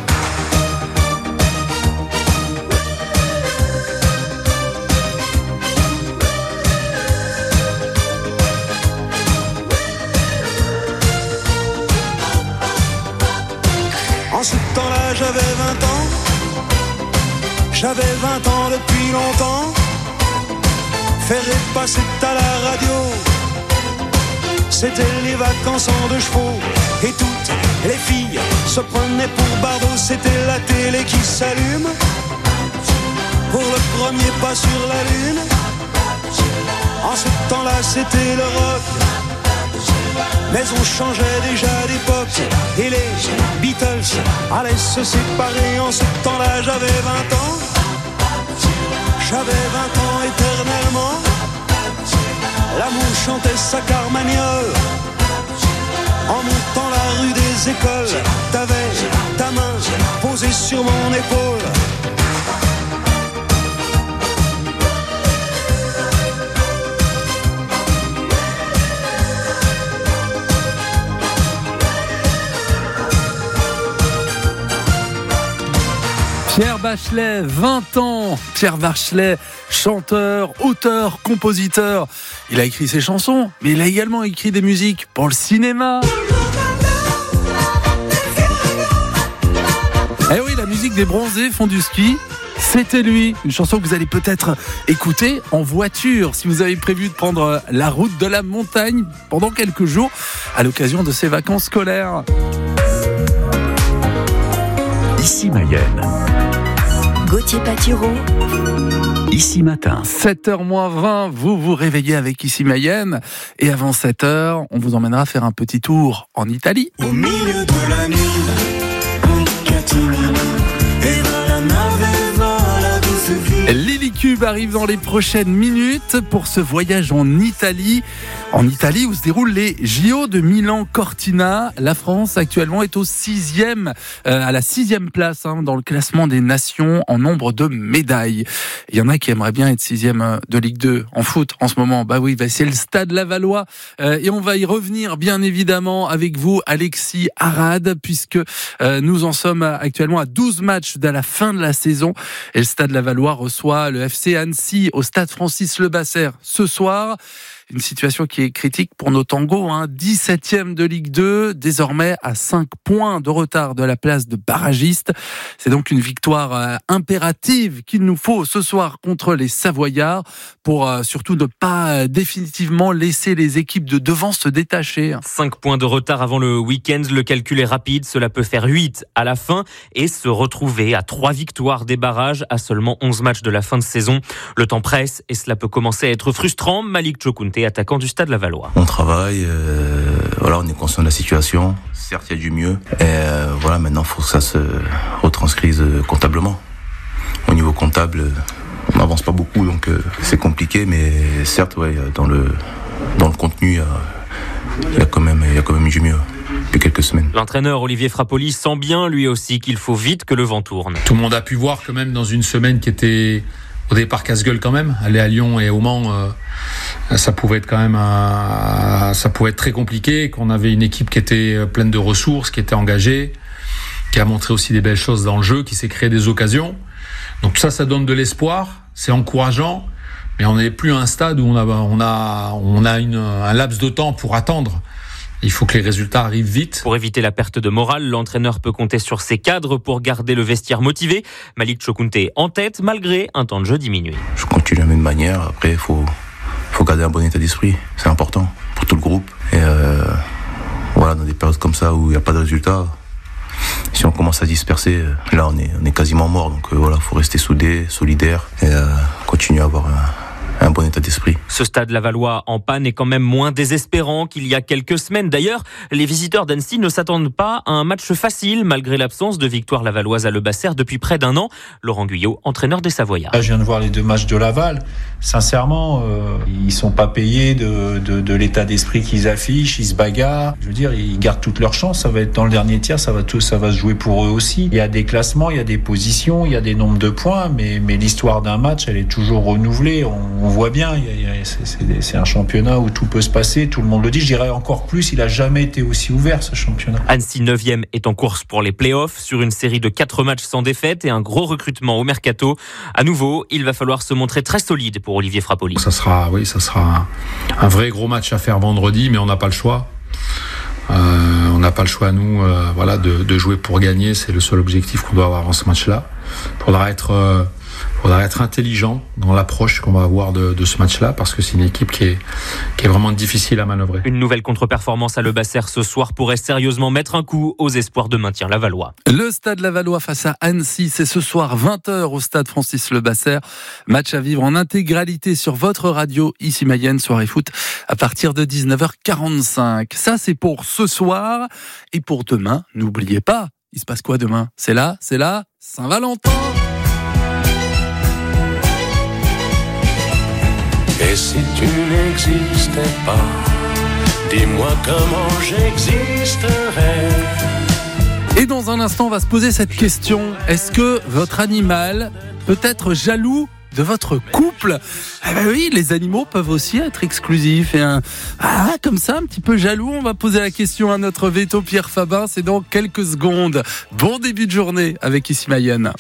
En ce temps-là, j'avais vingt ans, j'avais vingt ans depuis longtemps. Faire passer à la radio, c'était les vacances en deux chevaux. Et toutes les filles se prenaient pour Bardot. C'était la télé qui s'allume pour le premier pas sur la lune. En ce temps-là, c'était le rock, mais on changeait déjà d'époque. Et les Beatles allaient se séparer. En ce temps-là, j'avais vingt ans, j'avais vingt ans éternellement. L'amour chantait sa carmagnole en montant la rue des Écoles. T'avais ta main posée sur mon épaule.
Pierre Bachelet, vingt ans. Pierre Bachelet, chanteur, auteur, compositeur. Il a écrit ses chansons, mais il a également écrit des musiques pour le cinéma. Eh oui, la musique des Bronzés font du ski. C'était lui, une chanson que vous allez peut-être écouter en voiture si vous avez prévu de prendre la route de la montagne pendant quelques jours à l'occasion de ces vacances scolaires.
Ici Mayenne.
Gauthier Patureau.
Ici Matin.
sept heures moins vingt, vous vous réveillez avec Ici Mayenne. Et avant sept heures, on vous emmènera faire un petit tour en Italie.
Au milieu de la nuit, un catimini, et dans la nave va la douce vie.
Lily Cube arrive dans les prochaines minutes pour ce voyage en Italie. En Italie où se déroulent les J O de Milan-Cortina. La France actuellement est au sixième, euh, à la sixième place hein, dans le classement des nations en nombre de médailles. Il y en a qui aimeraient bien être sixième de Ligue deux en foot en ce moment. Bah oui, bah c'est le Stade Lavallois euh, et on va y revenir bien évidemment avec vous, Alexis Arad, puisque euh, nous en sommes actuellement à douze matchs de la fin de la saison et le Stade Lavallois reçoit le F C Annecy au Stade Francis Lebasser ce soir. Une situation qui est critique pour nos tangos, hein. dix-septième de Ligue deux, désormais à cinq points de retard de la place de barragiste. C'est donc une victoire euh, impérative qu'il nous faut ce soir contre les Savoyards pour euh, surtout ne pas euh, définitivement laisser les équipes de devant se détacher.
cinq points de retard avant le week-end, le calcul est rapide, cela peut faire huit à la fin et se retrouver à trois victoires des barrages à seulement onze matchs de la fin de saison. Le temps presse et cela peut commencer à être frustrant. Malik Chokounte, attaquant du Stade Lavallois.
On travaille, euh, voilà, on est conscient de la situation. Certes, il y a du mieux. Et euh, voilà, maintenant, il faut que ça se retranscrise comptablement. Au niveau comptable, on n'avance pas beaucoup, donc euh, c'est compliqué. Mais certes, ouais, dans le dans le contenu, il y a, il y a quand même, il y a quand même du mieux depuis quelques semaines.
L'entraîneur Olivier Frappoli sent bien, lui aussi, qu'il faut vite que le vent tourne.
Tout le monde a pu voir quand même dans une semaine qui était au départ casse-gueule quand même. Aller à Lyon et au Mans, euh, ça pouvait être quand même un, ça pouvait être très compliqué, qu'on avait une équipe qui était pleine de ressources, qui était engagée, qui a montré aussi des belles choses dans le jeu, qui s'est créé des occasions. Donc ça, ça donne de l'espoir, c'est encourageant, mais on n'est plus à un stade où on a, on a, on a une, un laps de temps pour attendre. Il faut que les résultats arrivent vite.
Pour éviter la perte de morale, l'entraîneur peut compter sur ses cadres pour garder le vestiaire motivé. Malik Chokounte en tête, malgré un temps de jeu diminué.
Je continue de la même manière. Après, il faut, faut garder un bon état d'esprit. C'est important pour tout le groupe. Et euh, voilà, dans des périodes comme ça où il n'y a pas de résultats, si on commence à disperser, là, on est, on est quasiment mort. Donc euh, voilà, il faut rester soudé, solidaire et euh, continuer à avoir un... un bon état d'esprit.
Ce Stade Lavallois en panne est quand même moins désespérant qu'il y a quelques semaines. D'ailleurs, les visiteurs d'Annecy ne s'attendent pas à un match facile, malgré l'absence de victoire lavalloise à Lebasser depuis près d'un an. Laurent Guyot, entraîneur des Savoyards.
Là, je viens de voir les deux matchs de Laval. Sincèrement, euh, ils sont pas payés de, de, de l'état d'esprit qu'ils affichent. Ils se bagarrent. Je veux dire, ils gardent toutes leurs chances. Ça va être dans le dernier tiers. Ça va tout, ça va se jouer pour eux aussi. Il y a des classements, il y a des positions, il y a des nombres de points, mais, mais l'histoire d'un match, elle est toujours renouvelée. On, on voit bien, il y a, il y a, c'est, c'est, c'est un championnat où tout peut se passer. Tout le monde le dit. Je dirais encore plus, il a jamais été aussi ouvert, ce championnat.
Annecy neuvième est en course pour les playoffs sur une série de quatre matchs sans défaite et un gros recrutement au mercato. À nouveau, il va falloir se montrer très solide pour Olivier Frappoli.
Ça sera, oui, ça sera un, un vrai gros match à faire vendredi, mais on n'a pas le choix. Euh, on n'a pas le choix, nous, euh, voilà, de, de jouer pour gagner. C'est le seul objectif qu'on doit avoir dans ce match-là. Il faudra être, euh, faudra être intelligent dans l'approche qu'on va avoir de, de ce match-là, parce que c'est une équipe qui est, qui est vraiment difficile à manœuvrer.
Une nouvelle contre-performance à Lebasser ce soir pourrait sérieusement mettre un coup aux espoirs de maintien lavallois.
Le Stade Lavallois face à Annecy, c'est ce soir vingt heures au Stade Francis Lebasser. Match à vivre en intégralité sur votre radio, ici Mayenne, soirée foot, à partir de dix-neuf heures quarante-cinq. Ça, c'est pour ce soir. Et pour demain, n'oubliez pas, il se passe quoi demain ? C'est là, c'est là, Saint-Valentin.
Et si tu n'existais pas, dis-moi comment j'existerais.
Et dans un instant, on va se poser cette question. Est-ce que votre animal peut être jaloux de votre couple? Eh ben oui, les animaux peuvent aussi être exclusifs et un, ah, comme ça, un petit peu jaloux. On va poser la question à notre veto Pierre Fabin. C'est dans quelques secondes. Bon début de journée avec Ici Mayenne.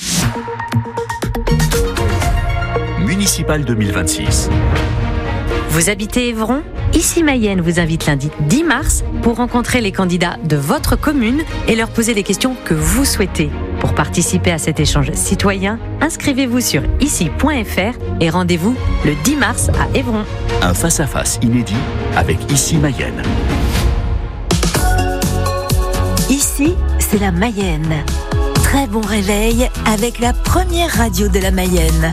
Municipal deux mille vingt-six.
Vous habitez Évron ? Ici Mayenne vous invite lundi dix mars pour rencontrer les candidats de votre commune et leur poser les questions que vous souhaitez. Pour participer à cet échange citoyen, inscrivez-vous sur ici point f r et rendez-vous le dix mars à Évron.
Un face-à-face inédit avec Ici Mayenne.
Ici, c'est la Mayenne. Très bon réveil avec la première radio de la Mayenne.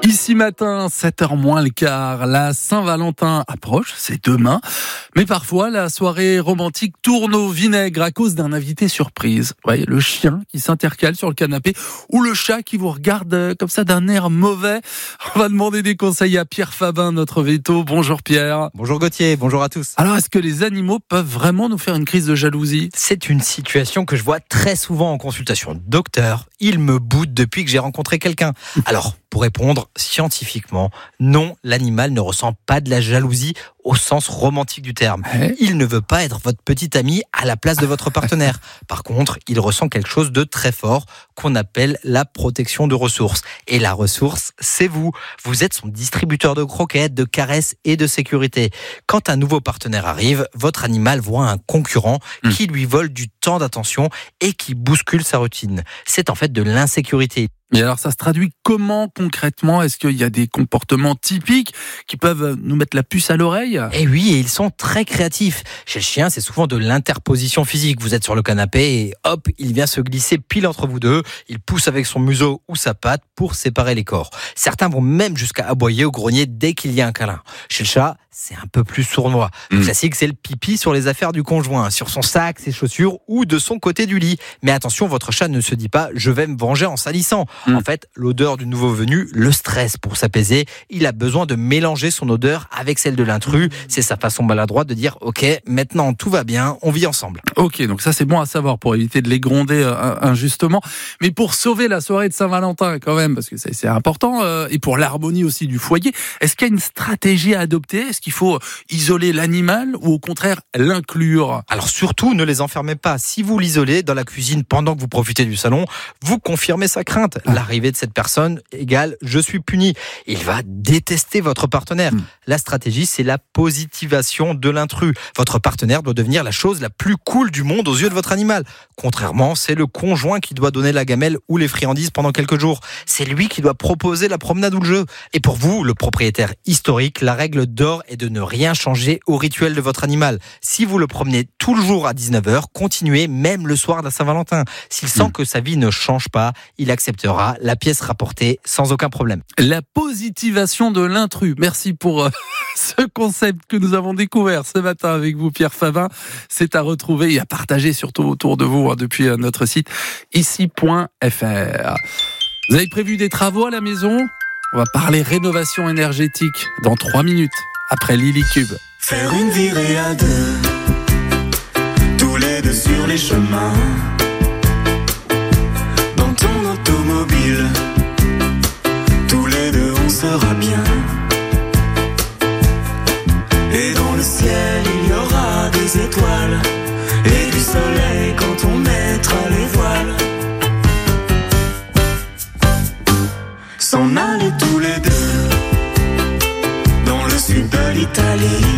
Ici matin, sept heures moins le quart, la Saint-Valentin approche, c'est demain. Mais parfois, la soirée romantique tourne au vinaigre à cause d'un invité surprise. Ouais, le chien qui s'intercale sur le canapé ou le chat qui vous regarde comme ça d'un air mauvais. On va demander des conseils à Pierre Fabin, notre veto. Bonjour Pierre.
Bonjour Gauthier, bonjour à tous.
Alors, est-ce que les animaux peuvent vraiment nous faire une crise de jalousie ?
C'est une situation que je vois très souvent en consultation. Docteur, il me boude depuis que j'ai rencontré quelqu'un. Alors, pour répondre scientifiquement, non, l'animal ne ressent pas de la jalousie au sens romantique du terme. Il ne veut pas être votre petit ami à la place de votre partenaire. Par contre, il ressent quelque chose de très fort qu'on appelle la protection de ressources. Et la ressource, c'est vous. Vous êtes son distributeur de croquettes, de caresses et de sécurité. Quand un nouveau partenaire arrive, votre animal voit un concurrent mmh. qui lui vole du temps d'attention et qui bouscule sa routine. C'est en fait de l'insécurité.
Mais alors, ça se traduit comment concrètement ? Est-ce qu'il y a des comportements typiques qui peuvent nous mettre la puce à l'oreille ?
Eh oui, et ils sont très créatifs. Chez le chien, c'est souvent de l'interposition physique. Vous êtes sur le canapé et hop, il vient se glisser pile entre vous deux. Il pousse avec son museau ou sa patte pour séparer les corps. Certains vont même jusqu'à aboyer ou grogner dès qu'il y a un câlin. Chez le chat, c'est un peu plus sournois. Le mmh. classique, c'est le pipi sur les affaires du conjoint, sur son sac, ses chaussures ou de son côté du lit. Mais attention, votre chat ne se dit pas « je vais me venger en salissant ». Mmh. En fait, l'odeur du nouveau venu le stresse. Pour s'apaiser, il a besoin de mélanger son odeur avec celle de l'intrus. C'est sa façon maladroite de dire « ok, maintenant tout va bien, on vit ensemble ».
Ok, donc ça c'est bon à savoir pour éviter de les gronder euh, injustement. Mais pour sauver la soirée de Saint-Valentin quand même, parce que c'est, c'est important, euh, et pour l'harmonie aussi du foyer, est-ce qu'il y a une stratégie à adopter ? Est-ce qu'il faut isoler l'animal ou au contraire l'inclure ?
Alors surtout, ne les enfermez pas. Si vous l'isolez dans la cuisine pendant que vous profitez du salon, vous confirmez sa crainte. Ah. L'arrivée de cette personne égale « je suis puni ». Il va détester votre partenaire. Mmh. La stratégie, c'est la positivation de l'intrus. Votre partenaire doit devenir la chose la plus cool du monde aux yeux de votre animal. Contrairement, c'est le conjoint qui doit donner la gamelle ou les friandises pendant quelques jours. C'est lui qui doit proposer la promenade ou le jeu. Et pour vous, le propriétaire historique, la règle d'or est de ne rien changer au rituel de votre animal. Si vous le promenez tout le jour à dix-neuf heures, continuez même le soir de la Saint-Valentin. S'il sent mmh. que sa vie ne change pas, il acceptera la pièce rapportée sans aucun problème.
La positivation de l'intrus. Merci pour euh, ce concept que nous avons découvert ce matin avec vous, Pierre Fabin. C'est à retrouver et à partager surtout autour de vous hein, depuis euh, notre site ici point f r. Vous avez prévu des travaux à la maison ? On va parler rénovation énergétique dans trois minutes. Après Lily Cube.
Faire une virée à deux, tous les deux sur les chemins, dans ton automobile, tous les deux on sera bien. Et dans le ciel il y aura des étoiles et du soleil quand on mettra les voiles. S'en aller tous les deux dans le sud de l'Italie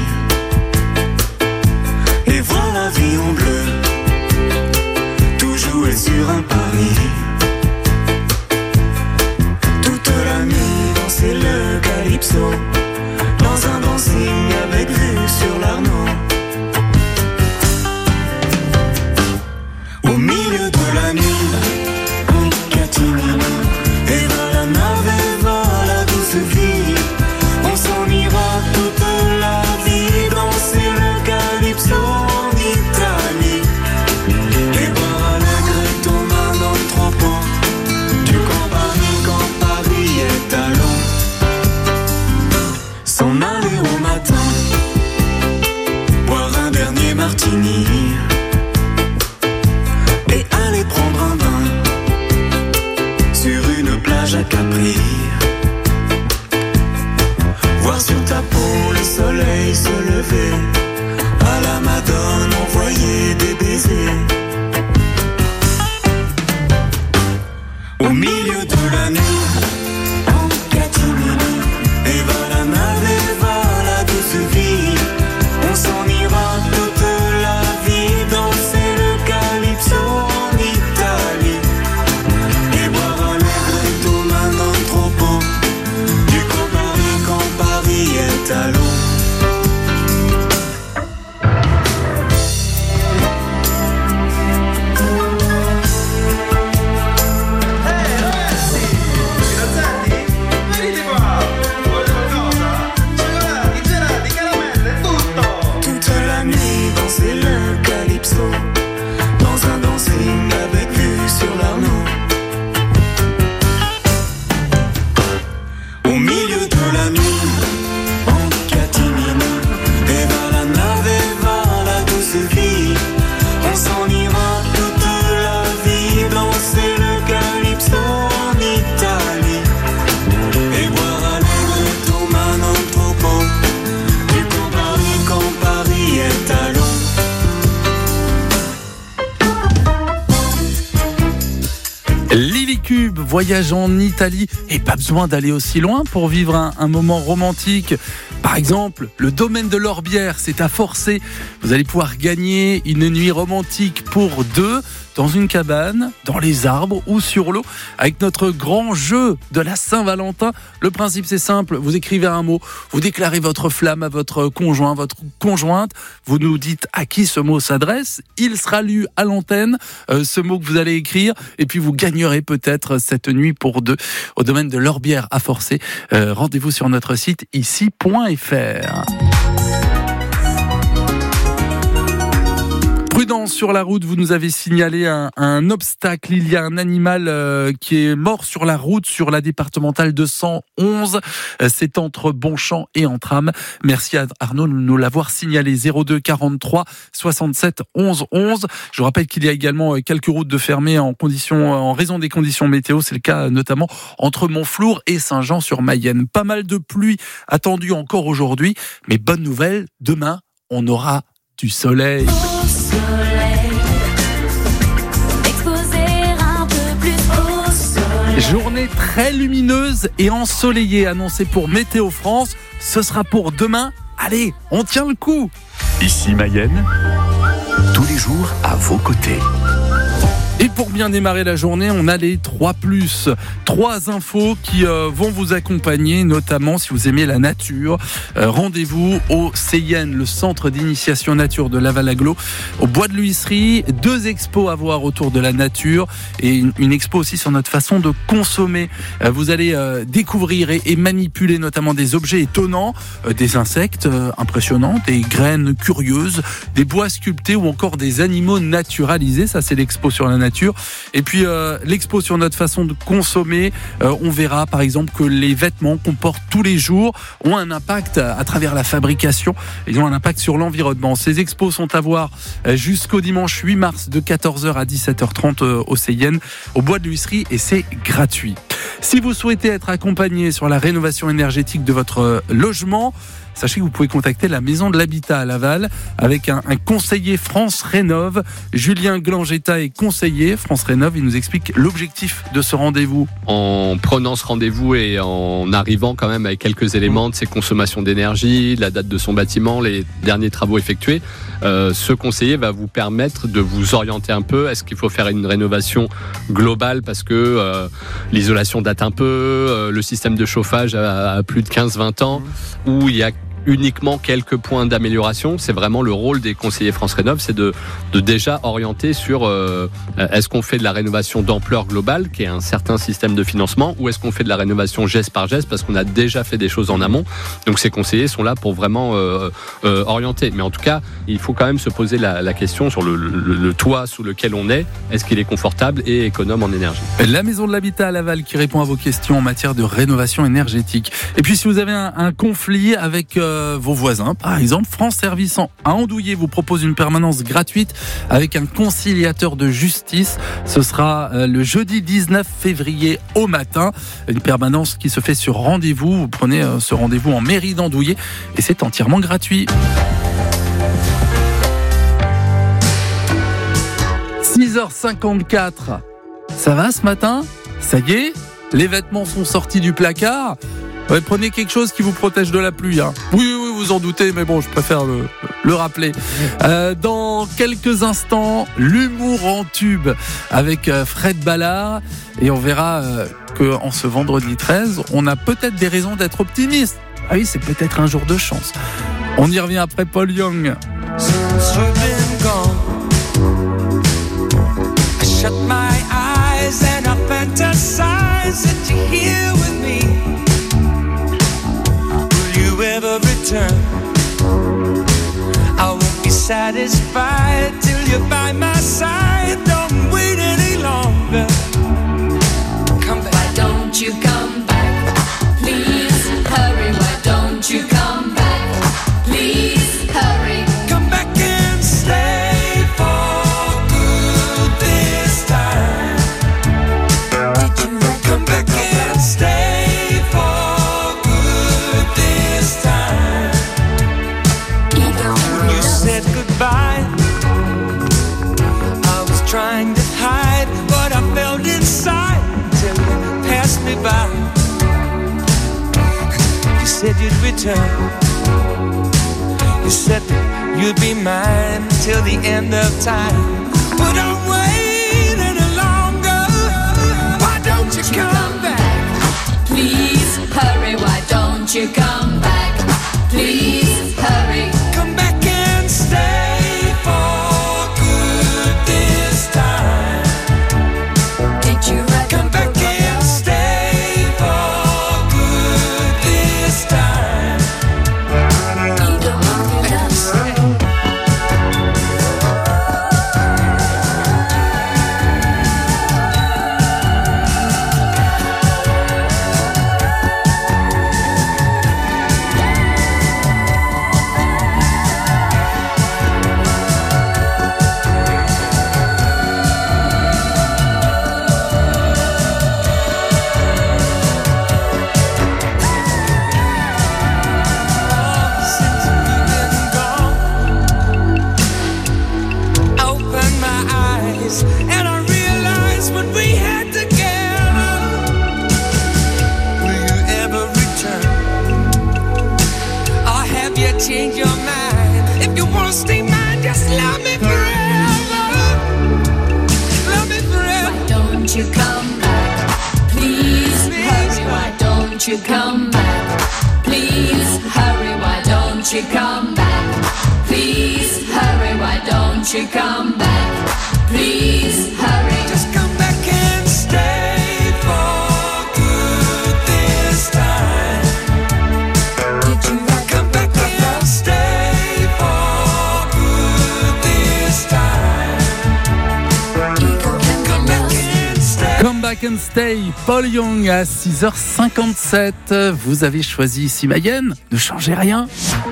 et voir la vie en bleu, tout jouer sur un pari, toute la nuit danser le calypso, dans un dancing avec vue sur l'Arno. Au milieu de la nuit, en catimini, et dans la nave et va la douce vie. On s'en ira toute la vie, danser le calypso en Italie. Et boire à la grette aux mains dans le trempan du Camp Paris quand Paris est à l'eau. S'en aller au matin, boire un dernier martini et aller prendre un bain sur une plage à Capri. Voir sur ta peau le soleil se lever, à la Madone envoyer des baisers. Au milieu de la nuit, en catimini, et va la nave et va la douce vie. On s'en ira toute la vie, danser le calypso en Italie. Et boire un air aux mains dans le trempan du Camp Paris quand Paris est à l'eau.
voyage en Italie. Et pas besoin d'aller aussi loin pour vivre un, un moment romantique. Par exemple, le domaine de l'Orbière, c'est à Forcé. Vous allez pouvoir gagner une nuit romantique pour deux dans une cabane, dans les arbres ou sur l'eau, avec notre grand jeu de la Saint-Valentin. Le principe, c'est simple. Vous écrivez un mot, vous déclarez votre flamme à votre conjoint, votre conjointe. Vous nous dites à qui ce mot s'adresse. Il sera lu à l'antenne, euh, ce mot que vous allez écrire. Et puis, vous gagnerez peut-être cette nuit pour deux au domaine de l'Orbière à Forcé. Euh, rendez-vous sur notre site ici point f r. Prudence sur la route, vous nous avez signalé un, un obstacle. Il y a un animal euh, qui est mort sur la route, sur la départementale deux cent onze. Euh, c'est entre Bonchamp et Entrammes. Merci à Arnaud de nous l'avoir signalé. zéro deux quarante-trois soixante-sept onze onze. Je vous rappelle qu'il y a également quelques routes de fermées en, conditions, en raison des conditions météo. C'est le cas notamment entre Montflour et Saint-Jean-sur-Mayenne. Pas mal de pluie attendue encore aujourd'hui. Mais bonne nouvelle, demain, on aura du soleil. Journée très lumineuse et ensoleillée annoncée pour Météo France. Ce sera pour demain. Allez, on tient le coup.
Ici Mayenne, tous les jours à vos côtés.
Et pour bien démarrer la journée, on a les trois plus. Trois infos qui euh, vont vous accompagner, notamment si vous aimez la nature. Euh, rendez-vous au C I N, le centre d'initiation nature de Laval-Aglo, au bois de l'Huisserie. Deux expos à voir autour de la nature et une, une expo aussi sur notre façon de consommer. Euh, vous allez euh, découvrir et, et manipuler notamment des objets étonnants, euh, des insectes euh, impressionnants, des graines curieuses, des bois sculptés ou encore des animaux naturalisés. Ça, c'est l'expo sur la nature. Et puis euh, l'expo sur notre façon de consommer, euh, on verra par exemple que les vêtements qu'on porte tous les jours ont un impact à travers la fabrication, ils ont un impact sur l'environnement. Ces expos sont à voir jusqu'au dimanche huit mars de quatorze heures à dix-sept heures trente au C I N, au bois de l'Huisserie, et c'est gratuit. Si vous souhaitez être accompagné sur la rénovation énergétique de votre logement, sachez que vous pouvez contacter la Maison de l'Habitat à Laval avec un, un conseiller France Rénov. Julien Glangetta est conseiller France Rénov. Il nous explique l'objectif de ce rendez-vous.
En prenant ce rendez-vous et en arrivant quand même avec quelques éléments de ses consommations d'énergie, la date de son bâtiment, les derniers travaux effectués, euh, ce conseiller va vous permettre de vous orienter un peu. Est-ce qu'il faut faire une rénovation globale parce que euh, l'isolation date un peu, euh, le système de chauffage a, a plus de quinze vingt ans, ou il y a uniquement quelques points d'amélioration. C'est vraiment le rôle des conseillers France Rénov, c'est de, de déjà orienter sur euh, est-ce qu'on fait de la rénovation d'ampleur globale, qui est un certain système de financement, ou est-ce qu'on fait de la rénovation geste par geste, parce qu'on a déjà fait des choses en amont. Donc ces conseillers sont là pour vraiment euh, euh, orienter. Mais en tout cas, il faut quand même se poser la, la question sur le, le, le toit sous lequel on est. Est-ce qu'il est confortable et économe en énergie? La
Maison de l'Habitat à Laval qui répond à vos questions en matière de rénovation énergétique. Et puis si vous avez un, un conflit avec euh, vos voisins, par exemple, France Service à Andouillé vous propose une permanence gratuite avec un conciliateur de justice. Ce sera le jeudi dix-neuf février au matin. Une permanence qui se fait sur rendez-vous. Vous prenez ce rendez-vous en mairie d'Andouillé et c'est entièrement gratuit. six heures cinquante-quatre. Ça va ce matin? Ça y est? Les vêtements sont sortis du placard? Ouais, prenez quelque chose qui vous protège de la pluie. Hein. Oui, oui, vous en doutez, mais bon, je préfère le, le rappeler. Euh, dans quelques instants, l'humour en tube avec Fred Ballard. Et on verra euh, qu'en ce vendredi treize, on a peut-être des raisons d'être optimiste. Ah oui, c'est peut-être un jour de chance. On y revient après Paul Young.
Since you've been gone, I shut my eyes and I fantasize that you're here with me. Will you ever return? I won't be satisfied till you're by my side. Don't wait any longer. Come back. Why don't you come back? Please hurry. Why don't you come back? Please hurry. Come back and stay for good this time. Did you let come back and stay for good this time? Even when you said goodbye, I
me by. You said you'd return. You said that you'd be mine till the end of time. But I'm waiting any longer. Why don't you come back?
Please hurry, why don't you come back? Please hurry.
Come back and stay for good this time.
Did you write
Come back and stay for good this time.
You don't know the dance.
And I realized what we had together. Will you ever return? Or have you changed your mind? If you wanna stay mine, just love me forever. Love me forever.
Why don't you come back? Please hurry, why don't you come back? Please hurry, why don't you come back? Please hurry, why don't you come back? Please hurry.
Just come back and stay for good this time.
Did you
Come back and stay for good this time. Come back and stay.
Come Back and Stay, Paul Young à six heures cinquante-sept. Vous avez choisi ici Mayenne, ne changez rien.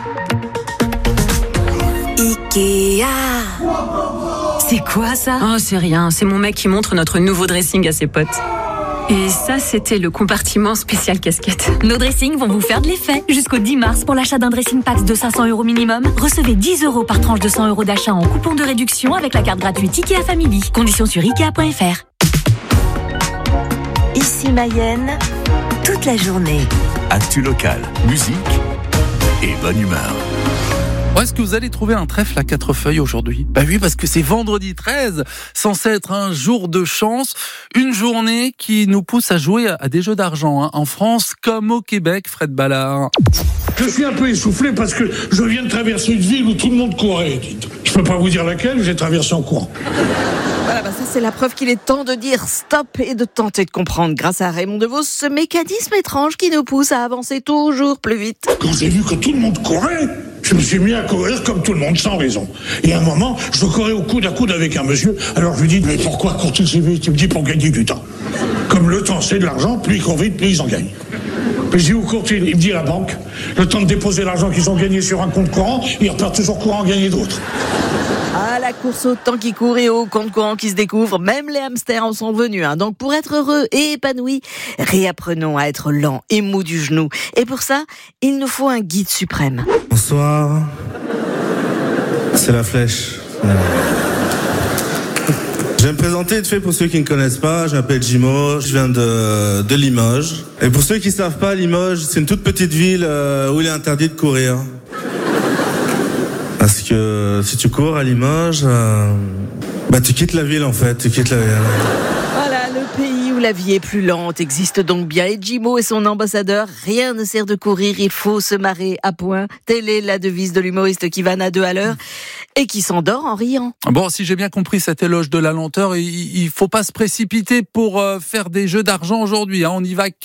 Ikea. C'est quoi ça? Oh, c'est rien, c'est mon mec qui montre notre nouveau dressing à ses potes. Et ça, c'était le compartiment spécial casquette.
Nos dressings vont vous faire de l'effet. Jusqu'au dix mars, pour l'achat d'un dressing pack de cinq cents euros minimum, recevez dix euros par tranche de cent euros d'achat en coupon de réduction avec la carte gratuite Ikea Family. Conditions sur ikea point f r. Ici Mayenne, toute la journée.
Actu local, musique et bonne humeur.
Où est-ce que vous allez trouver un trèfle à quatre feuilles aujourd'hui? Bah oui, parce que c'est vendredi treize, censé être un jour de chance, une journée qui nous pousse à jouer à des jeux d'argent, hein, en France comme au Québec, Fred Ballard.
Je suis un peu essoufflé parce que je viens de traverser une ville où tout le monde courait. Je peux pas vous dire laquelle, j'ai traversé en courant.
Voilà, bah ça c'est la preuve qu'il est temps de dire stop et de tenter de comprendre, grâce à Raymond DeVos, ce mécanisme étrange qui nous pousse à avancer toujours plus vite.
Quand j'ai vu que tout le monde courait, je me suis mis à courir comme tout le monde, sans raison. Et à un moment, je courais au coude à coude avec un monsieur. Alors je lui dis, mais pourquoi court-il si vite? Il me dit, pour gagner du temps. Comme le temps c'est de l'argent, plus ils courent vite, plus ils en gagnent. Puis je dis, où court-il? Il me dit, la banque. Le temps de déposer l'argent qu'ils ont gagné sur un compte courant, ils repartent toujours courant gagner d'autres.
Ah, la course au temps qui court et au compte courant qui se découvre, même les hamsters en sont venus. Hein. Donc pour être heureux et épanoui, réapprenons à être lent et mou du genou. Et pour ça, il nous faut un guide suprême.
Bonsoir, c'est la flèche. Je vais me présenter vite fait pour ceux qui ne connaissent pas. Je m'appelle Jimo, je viens de, de Limoges. Et pour ceux qui ne savent pas, Limoges, c'est une toute petite ville où il est interdit de courir. Parce que si tu cours à Limoges, euh, bah tu quittes la ville en fait, tu quittes la ville.
Voilà, le pays où la vie est plus lente existe donc bien. Et Jimo est son ambassadeur. Rien ne sert de courir, il faut se marrer à point. Telle est la devise de l'humoriste qui vanne à deux à l'heure et qui s'endort en riant.
Bon, si j'ai bien compris cet éloge de la lenteur, il faut pas se précipiter pour faire des jeux d'argent aujourd'hui, hein. On y va